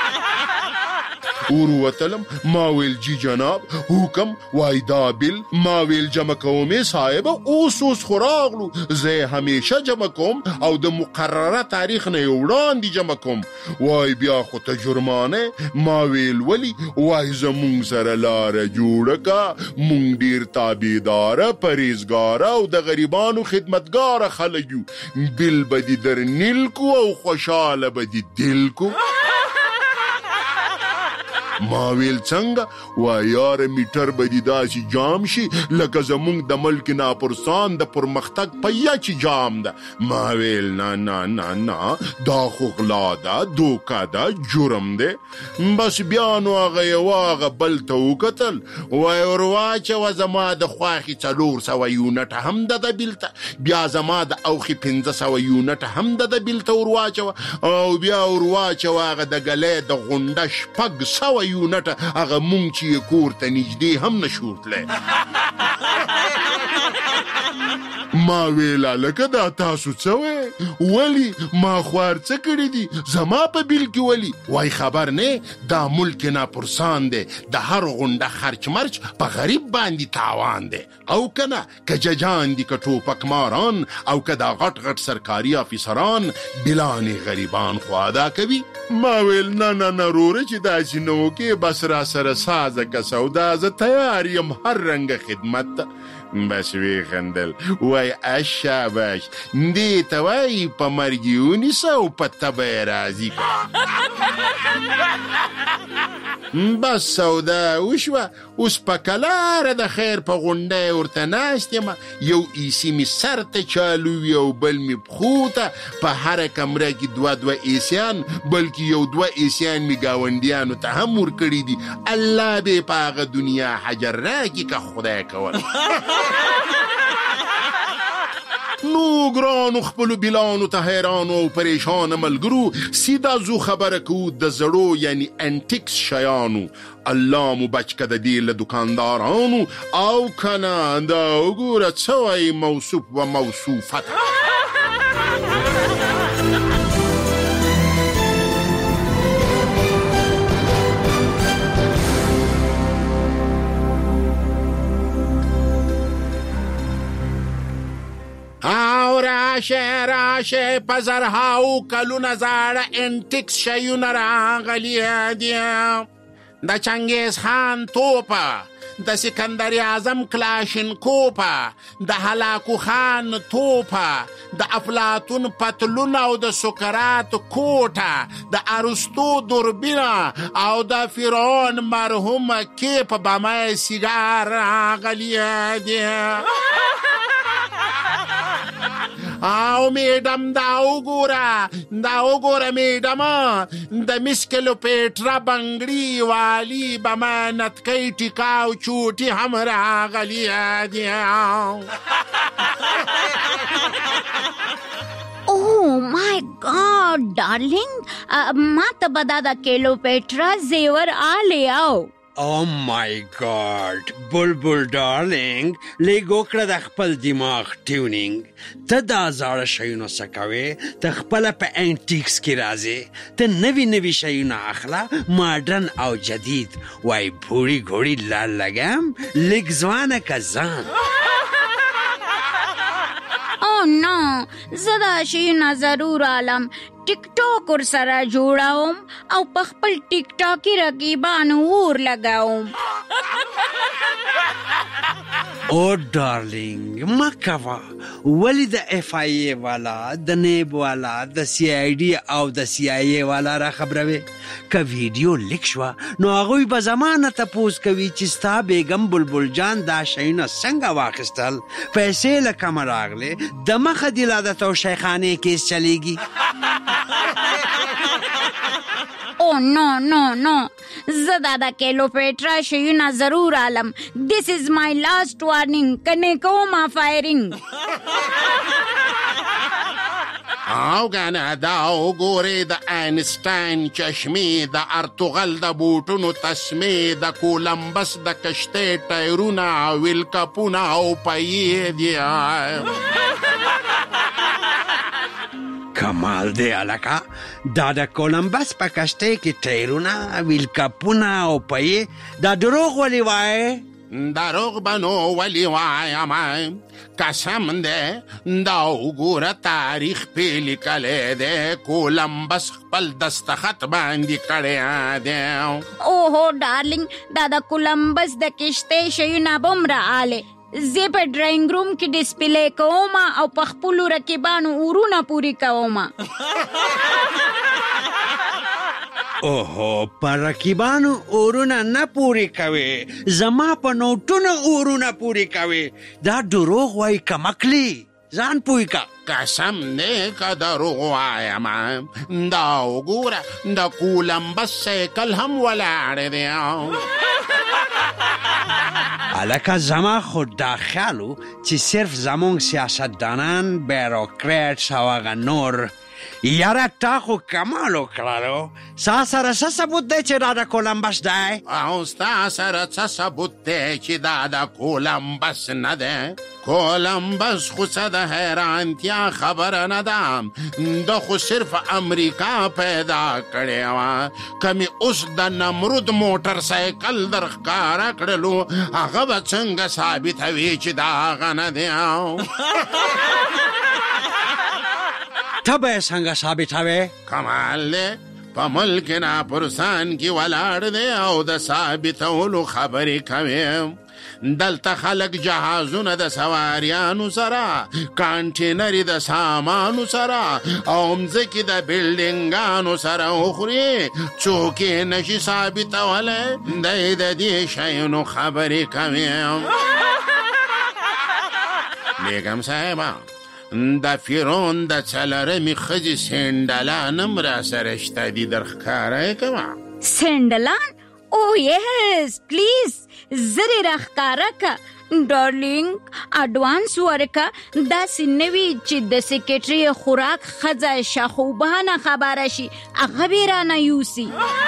وروتلم. ما ویل جی جناب حکم. وای دا بیل ما ویل جمع کومې صاحب اوس اوس خو راغلو. زه همیشه جمع کوم او د مقرره تاریخ نه یې وړاندې جمع کوم. وای بیا خو ته جرمانه. ما ویل ولی؟ وای زمونږ سره لاره جوړه که. مونږ ډیر تابعداره، پرهیزګاره او د غریبانو خدمتګاره خلک یو. بیل به دې در نیل کو او خوشحاله به دې دل کو. ما ویل څنګه؟ وای یار میټر به دې داسې جام شي لکه زمونږ د ملک ناپرسان د پرمختګ پیا چې جام ده. ما ویل نه نه نه نه دا خو غلا ده، دوکه ده، جرم ده. بس بیا نو هغه یوه هغه بل ته وکتل. وای ورواچوه زما د خواښې څلور سوه یونټه هم ده د بیل ته. بیا زما د اوښې پنځه سوه یونټه هم ده د بیل ته ورواچوه. او بیا ورواچوه هغه د ګلۍ د غونډه شپږ سوه یونټه هغه مونږ چې یې کور ته نږدې هم نه شو تلی. ما ویلا لکه دا تاسو څه وې ولی ما خوار څه کړی دي زما په بیل کې ولی وای خبر نه دا ملک نه پرسان دی د هر غونډه خرچ مرچ په غریب باندې تاوان دی او کنه که ججان دي که ټوپک ماران او که دا غټ غټ سرکاري افیسران بلانې غریبان خو ادا کوي. ما ویل نه نه نه روره چې داسې نه وکې بس را سره سازه که سودا زه تیار یم هر رنګه خدمت ته. بس وی خندل وای اشاباش دې ته وای په مرګ ونیسه او په تبه یې راضي بس سودا وشوه. اوس په کلاره د خیر په غونډه ورته ناست یم یو ایسي مې سر ته چالو وي او بل مې پښو ته په هره کمره کې دوه دوه ایسیان بلکې یو دوه ایسیان مې ګاونډیانو ته هم ورکړي دي. الله به په هغه دنیا حجر راکړي که خدای کول. نو ګرانو خپلو بیلانو ته حیرانو او پریشانه ملګرو سیدا زو خبره کو د زړو یعنی انټیکس شیانو. الله مو بچ که د دې له دکاندارانو او کنه دا وګوره څه وایي موصوف و موصوفت. او راشه راشه په زرهاو کلونه زاړه انټیکس شیونه راغلي دي. د چنګیز خان توپه د سکندر اعظم کلاشینکوپه د هلاکو خان توپه د افلاطون پتلون او د سقراط کوټه د ارسطو دوربینه او د فرعون مرحوم کیپ بمای سیګار راغلي دي. او میډم دا وګوره دا وګوره میډم د مسکلو پیټرا بنګړي والی به ما نتکۍ ټیکاو چوټي هم راغلي دي. اوه مای ګاډ ډارلینګ ما ته به دا د کیلوپیټرا زیور آلی او او مای ګاډ بلبل ډارلینګ لیګ وکړه د خپل دماغ ټیونینګ. ته دا زاړه شیونه څه کوې ته خپله په انټیکس کې راځې ته نوي نوي شیونه اخله ماډرن او جدید. وای بوړي ګوړي لال لګم لیګ ځوانه که ځان. او نو زه دا شیونه ضرور عالم ټیک ټاک ور سره جوړوم او په خپل ټیک ټاکي رقیبانو اور لګوم. او ډارلینګ ما کوه ولی د اف آی ای والا د نیب والا د سی آی ډي او د سی آی ای والا را خبروي که ویډیو لیک شوه نو هغوی به زمانه تپوس کوي چې ستا بیګم بلبل جان دا شیونه څنګه واخیستل پیسې له کومه راغلې د مخه دې لا د تو شیخانې کیس چلیږي. او نو نو نو زه دا د کیلوپیټرا شیونه ضرور عالم. دیس از مای لاست وارنینګ کنه کومه فایرینګ. او کنه دا وګورې د آینسټاین چشمې د ارتغل د بوټونو تسمې د کولمبس د کشتۍ ټایرونه ویل کپونه او پیې دي. کمال دی الکا دا د کولمبس په کشتۍ کې ټایرونه ویل کپونه او پیې دا دروغ ولې وایې؟ دروغ به نو ولې وایم قسم دی دا وګوره تاریخ پې لیکلی دی کولمبس خپل دستخط باندې کړی دی. اوهو ډارلینګ دا د کولمبس د کشتۍ شیونه به هم راغلی. زه په ډراینګ روم کې ډسپلی کوم او په خپلو رقیبانو اورونه پورې کوم. اوهو په رقیبانو اورونه نه پورې کوې زما په نوټونو اورونه پورې کوې دا دروغ وایي کمکلی ځان پوی کا. قسم دی که دروغ وایم دا وګوره د کولمبس سایکل هم ولاړ دی. الکه زما خود دا خیالو چې صرف زمونږ سیاستدانان بیروکریټس او هغه نور یاره تا خو کمال وکړلو ستا سره څه ثبوت دی چې دا د کولمبس دی او ستا سره څه ثبوت دی چې دا د کولمبس نه دی کولمبس خو څه د حیرانتیا خبره نه ده د خو صرف امریکا پیدا کړې وه که مې اوس د نمرود موټر سایکل در ښکاره کړلو هغه به څنګه ثابتوي چې دا هغه نه دی ته به یې څنګه ثابتوې کمال دی په ملک ناپرسان کې ولاړ دی او د ثابتولو خبرې کوي دلته خلک جهازونه د سواریانو سره کانټینري د سامانو سره او مځکې د بلډینګانو سره وخوري څوک یې نشي ثابتولی دی د دې شیانو خبرې کوي بیګم صاحبه د فرعون د څلرمې ښځې سینډلان هم را سره شته دي در ښکاره یې کوه سینډلان او یس پلیز زری راخکاره که ډارلینګ اډوانس ورکه داسې نه وي چې د سیکرټري خوراک ښځه شاخوبانه خبره شي هغه به رانه یوسي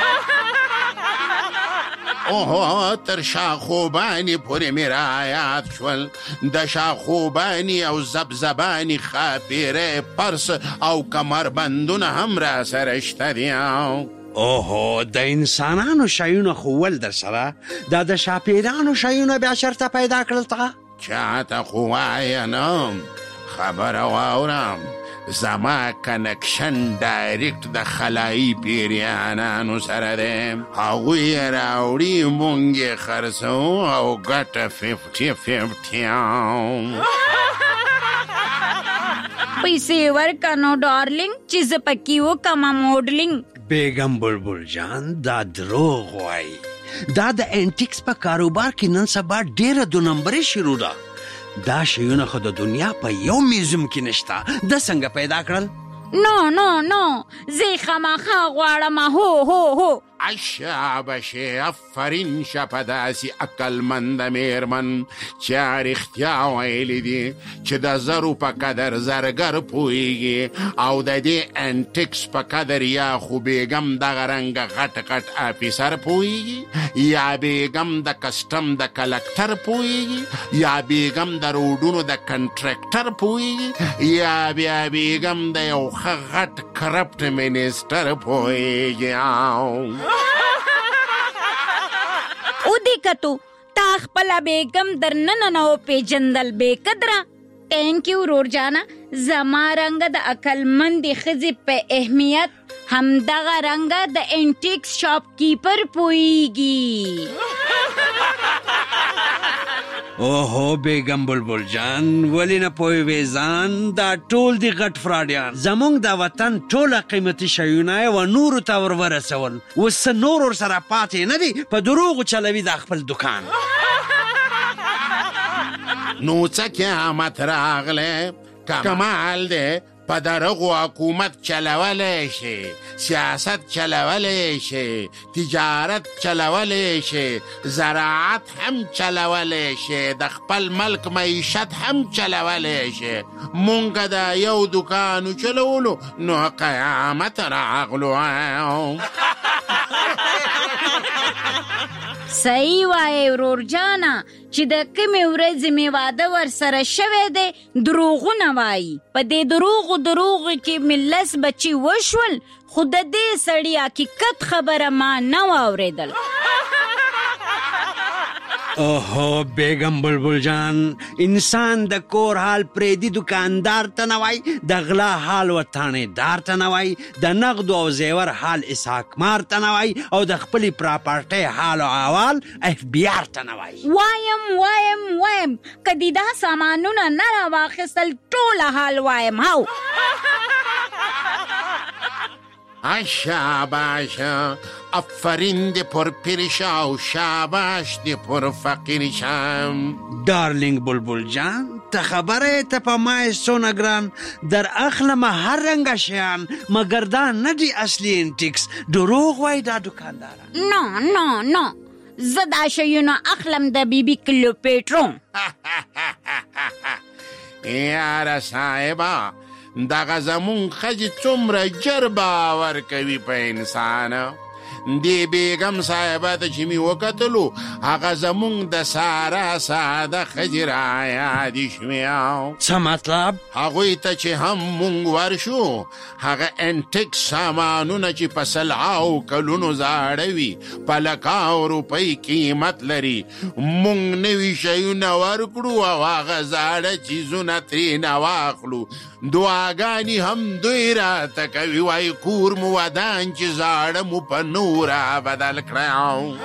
اوهو تر شاخوبانی پورې مې رعایات شول د شاخوبانی او زبزبانی خاپیره پرس او کمربندونه هم را سره شته دي اوهو د انسانانو شیونه خو ول در سره دا د شاپیرانو شیونه بیا چرته پیدا کړل تا چاته خو وایه نه خبره واورم زما کنکشن ډایرکټ د خلایي پیریانانو سره دی هغوی یې راوړي مونږ یې خرڅوو او ګټه ففټي ففټي پیسې ورکه نو ډارلینګ چې زه پکې وکمه موډلینګ بیگم بلبل جان دا دروغ وای دا د انټیکس په کاروبار کې نن سبا ډیره دو نمبرې شروع ده دا شیونه خو د دنیا په یو میوزیم کې نشته د څنګه پیدا کړل نو نو نو زه خامخا غواړم هو هو هو اشابشه افرین شپه داسې عقلمنده میرمن چې رښتیا ویلي دي چې د زرو په قدر زرګر پوهیږي او د دې انټیکس په قدر یا خو بیګم دغه رنګه غټ غټ افیسر پوهیږي یا بیګم د کسټم د کلکټر پوهیږي یا بیګم د روډونو د کنټریکټر پوهیږي یا بیا بیګم د یو ښه غټ کرپټ منیسټر پوهیږي او دیکتو تا خپل بیگم در نننو پیجندل بے قدرہ تینک یو رور جانا زما رنگ د عقل مند خزی په اهمیت هم دغه رنگ د انټیکس شاپ کیپر پویږي اوهو بیگم بلبل جان ولی نه پوی ویزان دا ټول دی غټ فراډیان زمونږ د وطن ټوله قیمتي شیونه و نور ته ور ورسول وس نور سره پاتې نه دی په دروغ چلوي د خپل دکان نو څه قیامت راغله کمال دی په دغو حکومت چلولی شي سیاست چلولی شي تجارت چلولی شي زراعت هم چلولی شي د خپل ملک معیشت هم چلولی شي مونږ د یو دکانو چلولو نو قیامت راغلو صحیح وای ورور جانا چې د کمې ورځې مې واده ور سره شوی دی دروغونه وایي په دې دروغو دروغو کې مې لس بچي وشول خو د دې سړي حقیقت خبره ما نه واورېدل اوهو بیگم بلبل جان انسان د کور حال پریدي دکاندار ته نه وای د غلا حال وطاندار ته نه وای د نقد او زیور حال اسحاقمار ته نه وای او د خپل پراپرټي حال او احوال اف بي ار ته نه وای وایم وایم وایم کدی دا سامانونه نه راواخیستل ټوله حال وایم هاو شاباش افرین دی پر پیرشا و شاباش دی پر فقیرشم دارلینگ بلبل جان تا خبره تا پا مای سونگران در اخلم هر رنگ شیان مگر دا ندی اصلی انټیکس دروغ وای دا دکانداران نو نو نو زدا شیونو اخلم دا بی بی کلوپیٹرو یارا صاحبا دغه زمون ښځې څومره ژر باور کوي په انسان. دی بیګم صاحبه ته چې مې وکتلو هغه زمونږ د ساره ساده ښځې رایادې شوې. څه مطلب؟ هغوی ته چې هم مونږ ورشو هغه انټیک سامانونه چې په سلهاو کلونو زاړه وي په لکاو روپۍ قیمت لري مونږ نوي شیونه ورکړو او هغه زاړه چیزونه ترېنه واخلو. دعاګانې هم دوی راته کوي وایي کور مو ودان چې زاړه مو په نوره بدل کړی.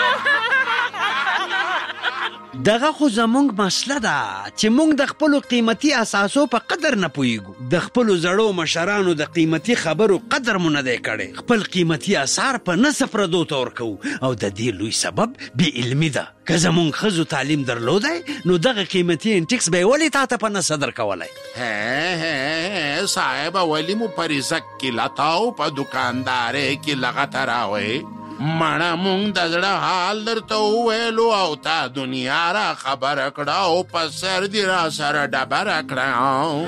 دغه خو زمونږ مسله ده چې مونږ د خپلو قیمتي اساسو په قدر نه پوهیږو. د خپلو زړو مشرانو د قیمتي خبرو قدر مو نه دی کړی. خپل قیمتي اثار په نصف پردو ته ورکوو او د دې لوی سبب بې علمي ده. که زمونږ ښځو تعلیم درلودی نو دغه قیمتي انټیکس به یې ولې تا ته په نسه درکولی؟ هه صاحبه ولې مو په رزق کې لتاو په دوکاندارۍ کې لغته راوئ؟ مړه مونږ د زړه حال درته وویلو او تا دنیا را خبره کړه او په سر دې را سره ډبره کړه.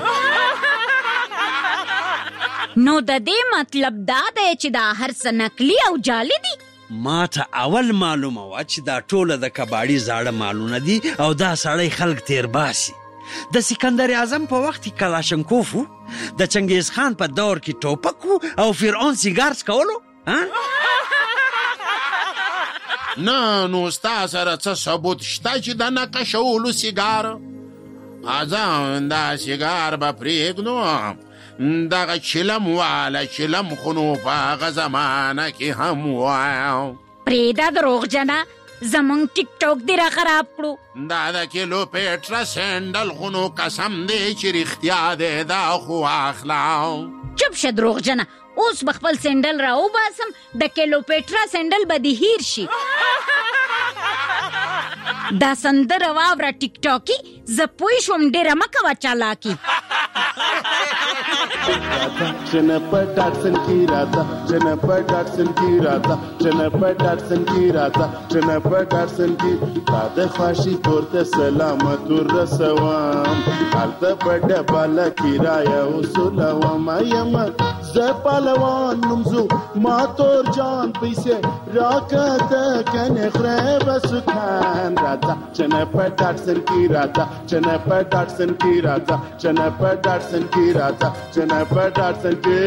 نو د دې مطلب دا دی چې دا هر څه نقلي او جعلي دي؟ ما ته اول معلومه وه چې دا ټوله د کباړي زاړه مالونه دي او دا سړی خلک تیر باسي. د سکندر اعظم په وخت کې کلاشنکوف و، د چنګیز خان په دور کې ټوپک و او فرعون سیګار څکولو. نه نو ستا سره څه ثبوت شته چې د نقشولو سیګار؟ ازان دا سیګار به پرېږدو دغه چلم واله چلم خو نو په هغه زمانه کې هم وایم. پرېږده دروغجنه زمونږ ټیک ټاک دې را خراب کړو. دا د کیلو پیټره سینډل خو نو قسم دی چې رښتیا دی دا خو اخلا. چپ شه دروغجنه اوس به خپل سینډل را وباسم د کیلو پیټرا سینډل به دې هیر شي. دا سندره واوره ټیک ټاکي زه پوه شوم ډېره مه کوه چالاکي. Jennifer Dodson की राता Jennifer Dodson की राता Jennifer Dodson की राता Jennifer Dodson की ताद ख्वाशी तोरते सलामत रसवाम हालत बड़ बाला किराया उसूलवाम यम زپالوان نمزو ما تور جان پیسه راکت کنه خراب سکان راتا Jennifer Dodson की राता Jennifer Dodson की राता Jennifer Dodson की राता Jennifer Dodson की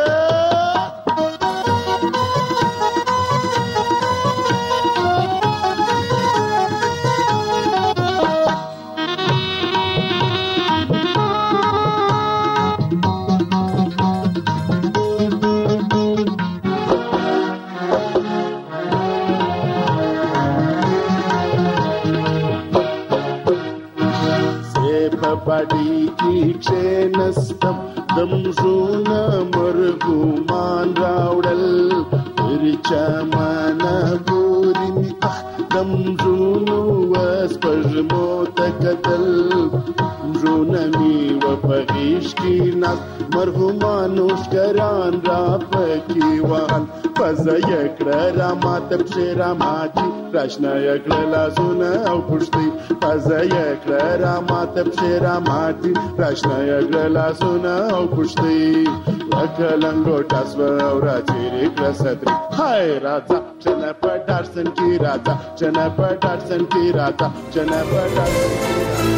बाडी की चेनस्तम दमजूना मरगुमान रावडल रिचमाना गोरिनी अख दमजूनु वस्पजमो तकतल जूनमी वपगीश की नास मरहुमानुश करान रापकीवान फजयकड़ा रामात रामाजी रचना यकड़ा लाजुना औ पुष्टि फजयकड़ा रामात रामाजी रचना यकड़ा लाजुना औ पुष्टि लकलंगोटा स्वरा चिरी क्रसत्री हाय राजा Jennifer Dodson की राजा Jennifer Dodson की राजा Jennifer Dodson की राजा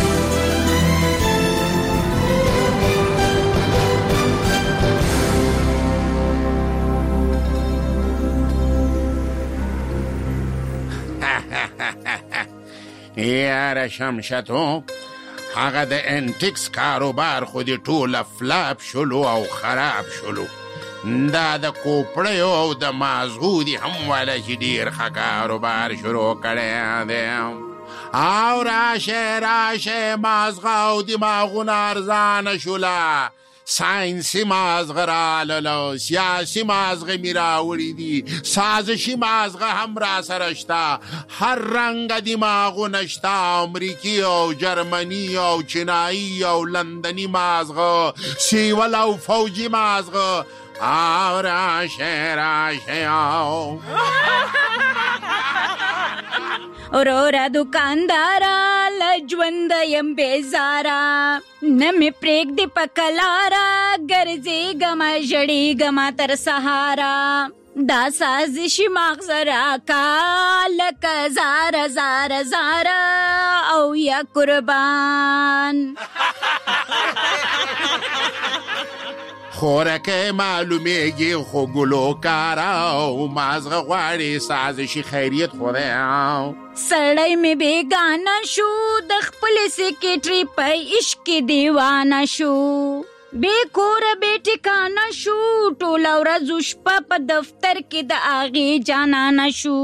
یاره شمشتو هغه د انټیکس کاروبار خو دې ټوله فلاپ شلو او خراب شلو. دا د کوپړیو او د مازغو دي هم والا چې ډېر ښه کاروبار شروع کړی دی. او راشه راشه مازغه او دماغونه ارزانه شوله. ساینسي مازغه رالله سیاسي مازغه مې راوړي دي سازشي مازغه هم را سره شته هر رنګه دماغونه شته امریکي او جرمني او چینایي او لندني مازغه سیول او فوجي مازغه او راشه راشه او ورورا دکاندارا لجوند یم بیزارا نمی پریک دی پکلارا گرزی گما جڑی گما تر سہارا دا سازشی مغز راکا لکا زارا زارا زارا او یا قربان خورکه معلومیږي خو ګلوکارا او مازغه غواړي سازشي خیریت خوده سړی می بیگانه شو د خپل سیکریټری په عشق دیوانه شو بے کور بے ټکانه شو ټوله ورځ شپه په دفتر کې د اغې جانانه شو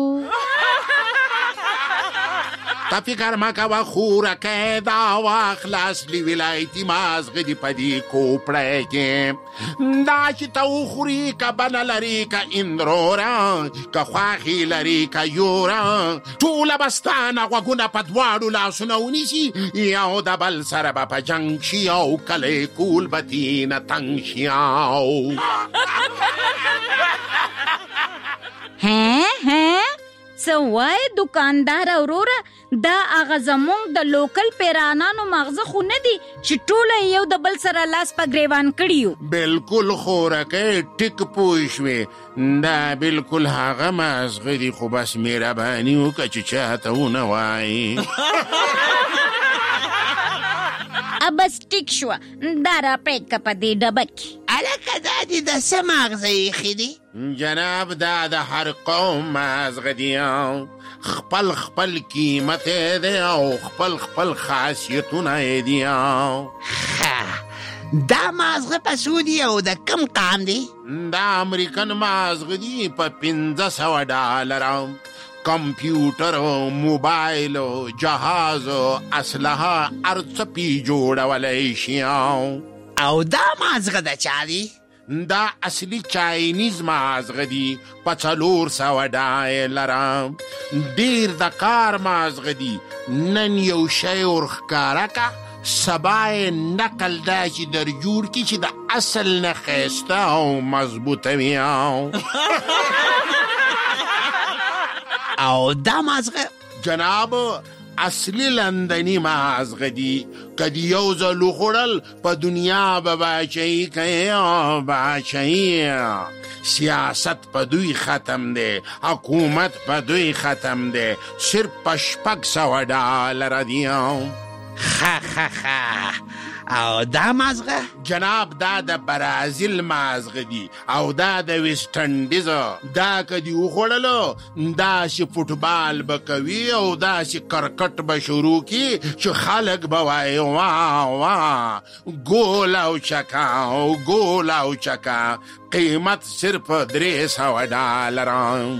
تا فکر ما کوه خورکه دا واخلاص لی ولایتي مازغه دی پدی کوپړی کې دا چې ته وخوري که بنه لري که اندرورا که خواښې لري که یورا ټوله به ستانه غوږونه په دواړو لاسونه ونیسي یو د بل سره به په جنګ شي او کلی کول به تینه تنګ شي هه هه څه وایې دکاندار اورورا دا هغه زمونږ د لوکل پیرانانو مغزه خو نه دي چې ټوله یو د بل سره لاس په ګریوان کړي یو بالکل خورکه ټیک پوه شوې دا بالکل هغه مازغه دي خو بس مهرباني وکړه چې چاته ونه وایي بس ټیک شوه دا را پرېږده په دې ډبه کې هلکه دا دې د څه ماغزه ایښي دي جناب دا د هر قوم مازغه دي خپل خپل قیمت دی او خپل خپل خاصیتونه یې دي دا مازغه په څو دي او د کوم قام دی دا امریکن مازغه دي په پنځه سوه ډالره کمپیوټر موبایل جهاز اسلحه هر څه پې جوړولی شي او دا مازغه د چا دی دا اصلي چاینیز مازغه دي په څلور سوه ډالره ډېر د کار مازغه دي نن یو شی ورښکاره که سبا یې نقل دا چې در جوړ کړي چې د اصل نه ښایسته او مضبوطه وي او دا مازغه جناب اصلی لندنی مازغه دي که د یو ځل وخوړل په دنیا به باچهي کوي باچهي سیاست په دوی ختم دی حکومت په دوی ختم دی صرف په شپږ سوه ډالره دي خا خا خا او دا مازغه جناب دا د برازیل مازغه دي او دا د ویسټنډیز دا که دي وخوړلو داسې فوټبال به کوي او داسې کرکټ به شروع کي چې خلک به وایي وا وا ګول او چکا او ګول او چکا قیمت صرف درې سوه ډالره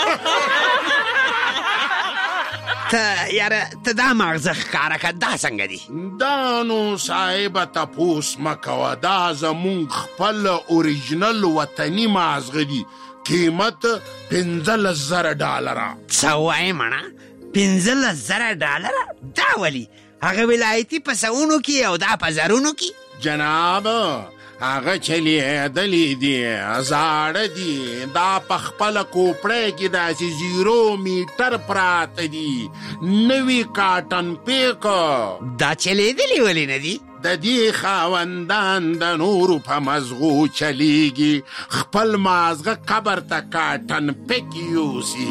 ته یاره ته دا مغزه ښکاره که دا څنګه دي دا نو صاحبه تپوس مه کوه دا زمونږ خپل اوریجنل وطني مازغه دي قیمت پنځلس زره ډالره څه وایې مړه پنځلس زره ډالره دا ولي هغه ولایتي په سوونو کې او دا په زرونو کې جناب هغه چلیدلی دي زاړه دي دا په خپله کوپړی کې داسې زیرو میټر پراته دي نوي کاټن پیک دا چلیدلی ولې نه دي د دې خاوندان د نورو په مزغو چلیږي خپل مازغه قبر ته کاټن پیک یوسي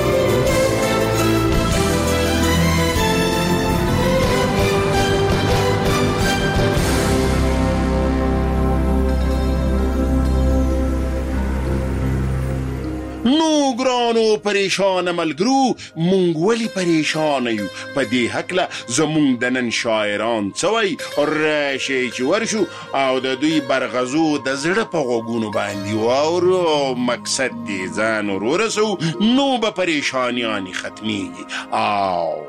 نو ګرانو پریشان ملګرو مونږ ولې پریشانه یو په دې هکله زمونږ د نن شاعران څه وایي راشئ چې ورشو او د دوی برغزو د زړه په غوږونو باندې واورو او مقصد دې ځان ور ورسو نو به پریشانیانې ختمیږي او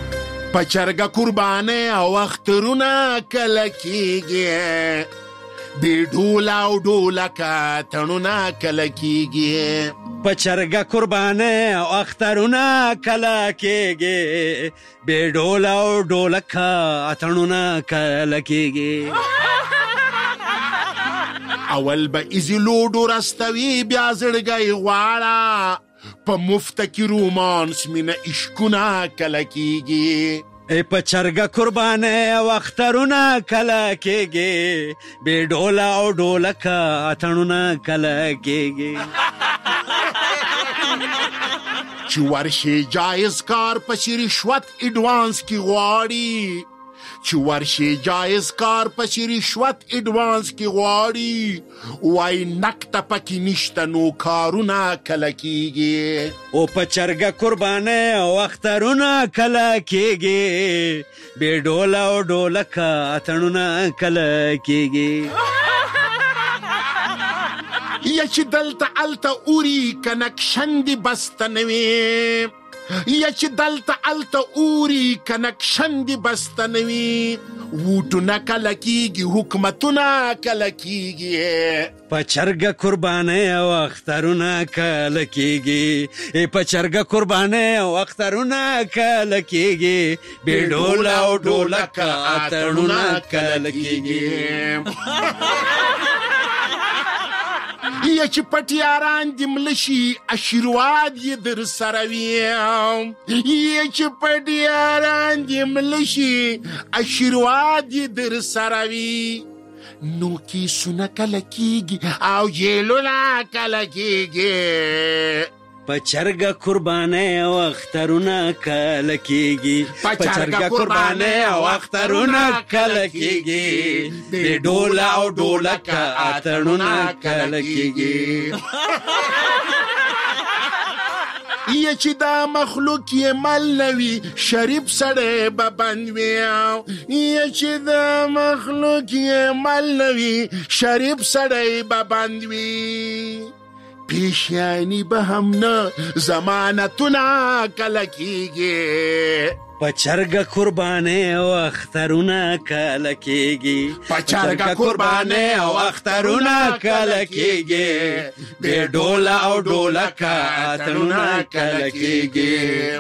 په چرګه قربانه او اخترونه کله کیږي بی ډولا او ډولکه تړونه کله کیږي په چرګه قربانه او اخترونه کله کیږي بی ډولا او ډولکه تړونه کله کیږي اول به ایزی لوډو راستوي بیا زړګی غواړه په مفته کې رومانس مینه عشقونه کله کیږي په چرګه قربانه او اخترونه کله کیږي بی ډولا او ډولکه تړونه کله کیږي چې ورشي جایز کار پسې رشوت اډوانس کې غواړي چې ورشي جایز کار پسې رشوت اډوانس کې غواړي وای نقطه پکې نشته نو کارونه کله کیږي او په چرګه قربانه او اخترونه کله کیږي بی ډولا او ډولکه تړونه کله کیږي یا چې دلته الته اوري کنکشن دی بستنوي یا چې دلته الته اوري کنکشن دی بستنوي ووټونه کله کیږي حکومتونه کله کیږي په چرګه قربانه او اخترونه کله کیږي په چرګه قربانه او اخترونه کله کیږي بی ډولا او ډولکه تړونه کله کیږي یا چې پټیاران دې ملشي آشیرواد یې در سره وي یا چې پټیاران دې ملشي آشیرواد یې در سره وي نو کیسونه کله کیږي او جیلونه کله کیږي په چرګه قربانه او اخترونه کله کیږي په چرګه قربانه او اخترونه کله کیږي بی ډولا او ډولکه تړونه کله کیږي یا چې دا مخلوق یې مل نوي شریف سړی به بند وي یا چې دا مخلوق یې مل نوي شریف سړی به بند وي پیشانی به هم نه ضمانتونه کله کیږي په چرګه قربانه او اخترونه کله کیږي په چرګه قربانه او اخترونه کله کیږي بی ډولا او ډولکه تړونه کله کیږي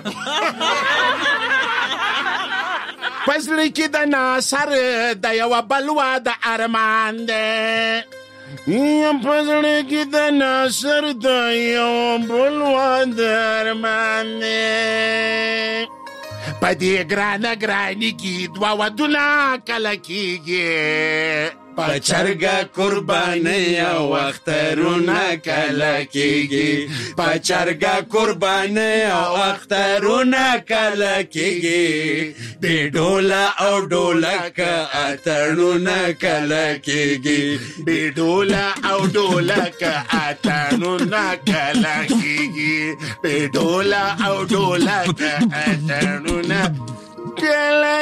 پزړه کې د ناصر د یو بلوا د ارمان ده یم پزړه کې د ناصر د یو بلوا د ارمان ده په دې ګرانه ګراني کې دوه ودونه کله کیږي په چرګه قربانه او اخترونه کله کیږي په چرګه قربانه او اخترونه کله کیږي بی ډولا او ډولکه تړونه کله کیږي بی ډولا او ډولکه تړونه کله کیږي بی ډولا او ډولکه تړونه کله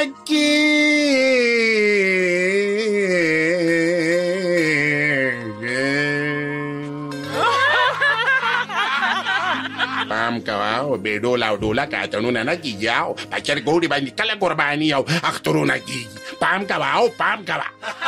پام کوه او بی ډولا او ډولکه تړونه نه کیږي او په چرګوړي باندې کله قرباني او اخترونه کیږي پام کوه او پام کوه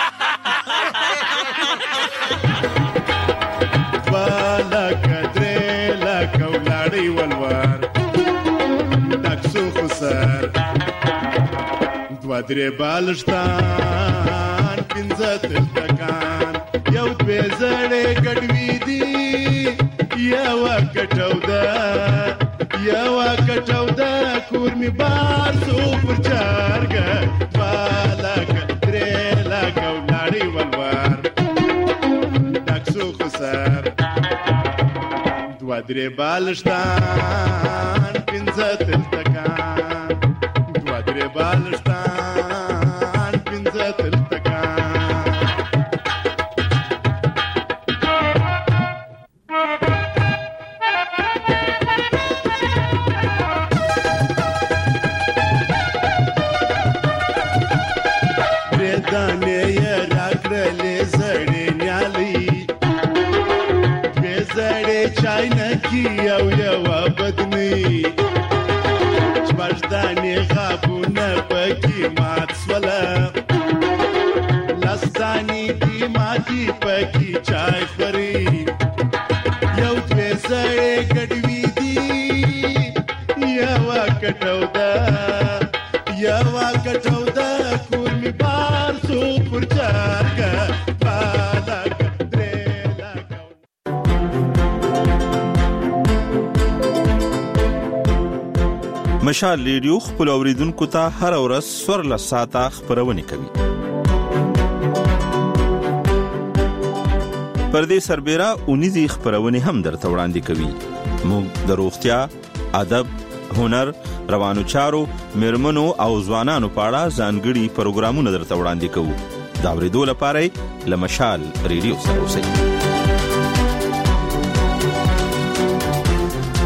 لکه درې لکه ولاړې ولور ډک سو خسر دوه درې بالشتان پنځه تلتکان یو دوې زړې ګډوي دي یوه کټوده یوه کټوده کور مې بار سو پر چارګه دوه لکه درې لکه ولاړې ولور ډک سو خسر دوه درې بالشتان پنځه تلتکان دوه درې بالشتان پنځه تلتکان درې دانې یې راکړلې زړې نیالۍ چاینکی او یوه بدنۍ شپږ دانې غابونه پکې مات سوله لس دانې دي ماتې ګډوي دي یا وا کټو دا یا وا کټو دا کور می بار سو پر چارګه بالا مشال ریډیو خپل اوریدونکو ته هر ورځ سور له ساعته خبرونه کوي. پردې سربېره اونیزي خبرونه هم درته وړاندې کوي. موږ د روغتیا، ادب، هنر، روانو چارو، میرمنو او ځوانانو په اړه ځانګړي پروګرامونه درته وړاندې کوو. دا ورېدو لپاره له مشال ریډیو سره اوسئ.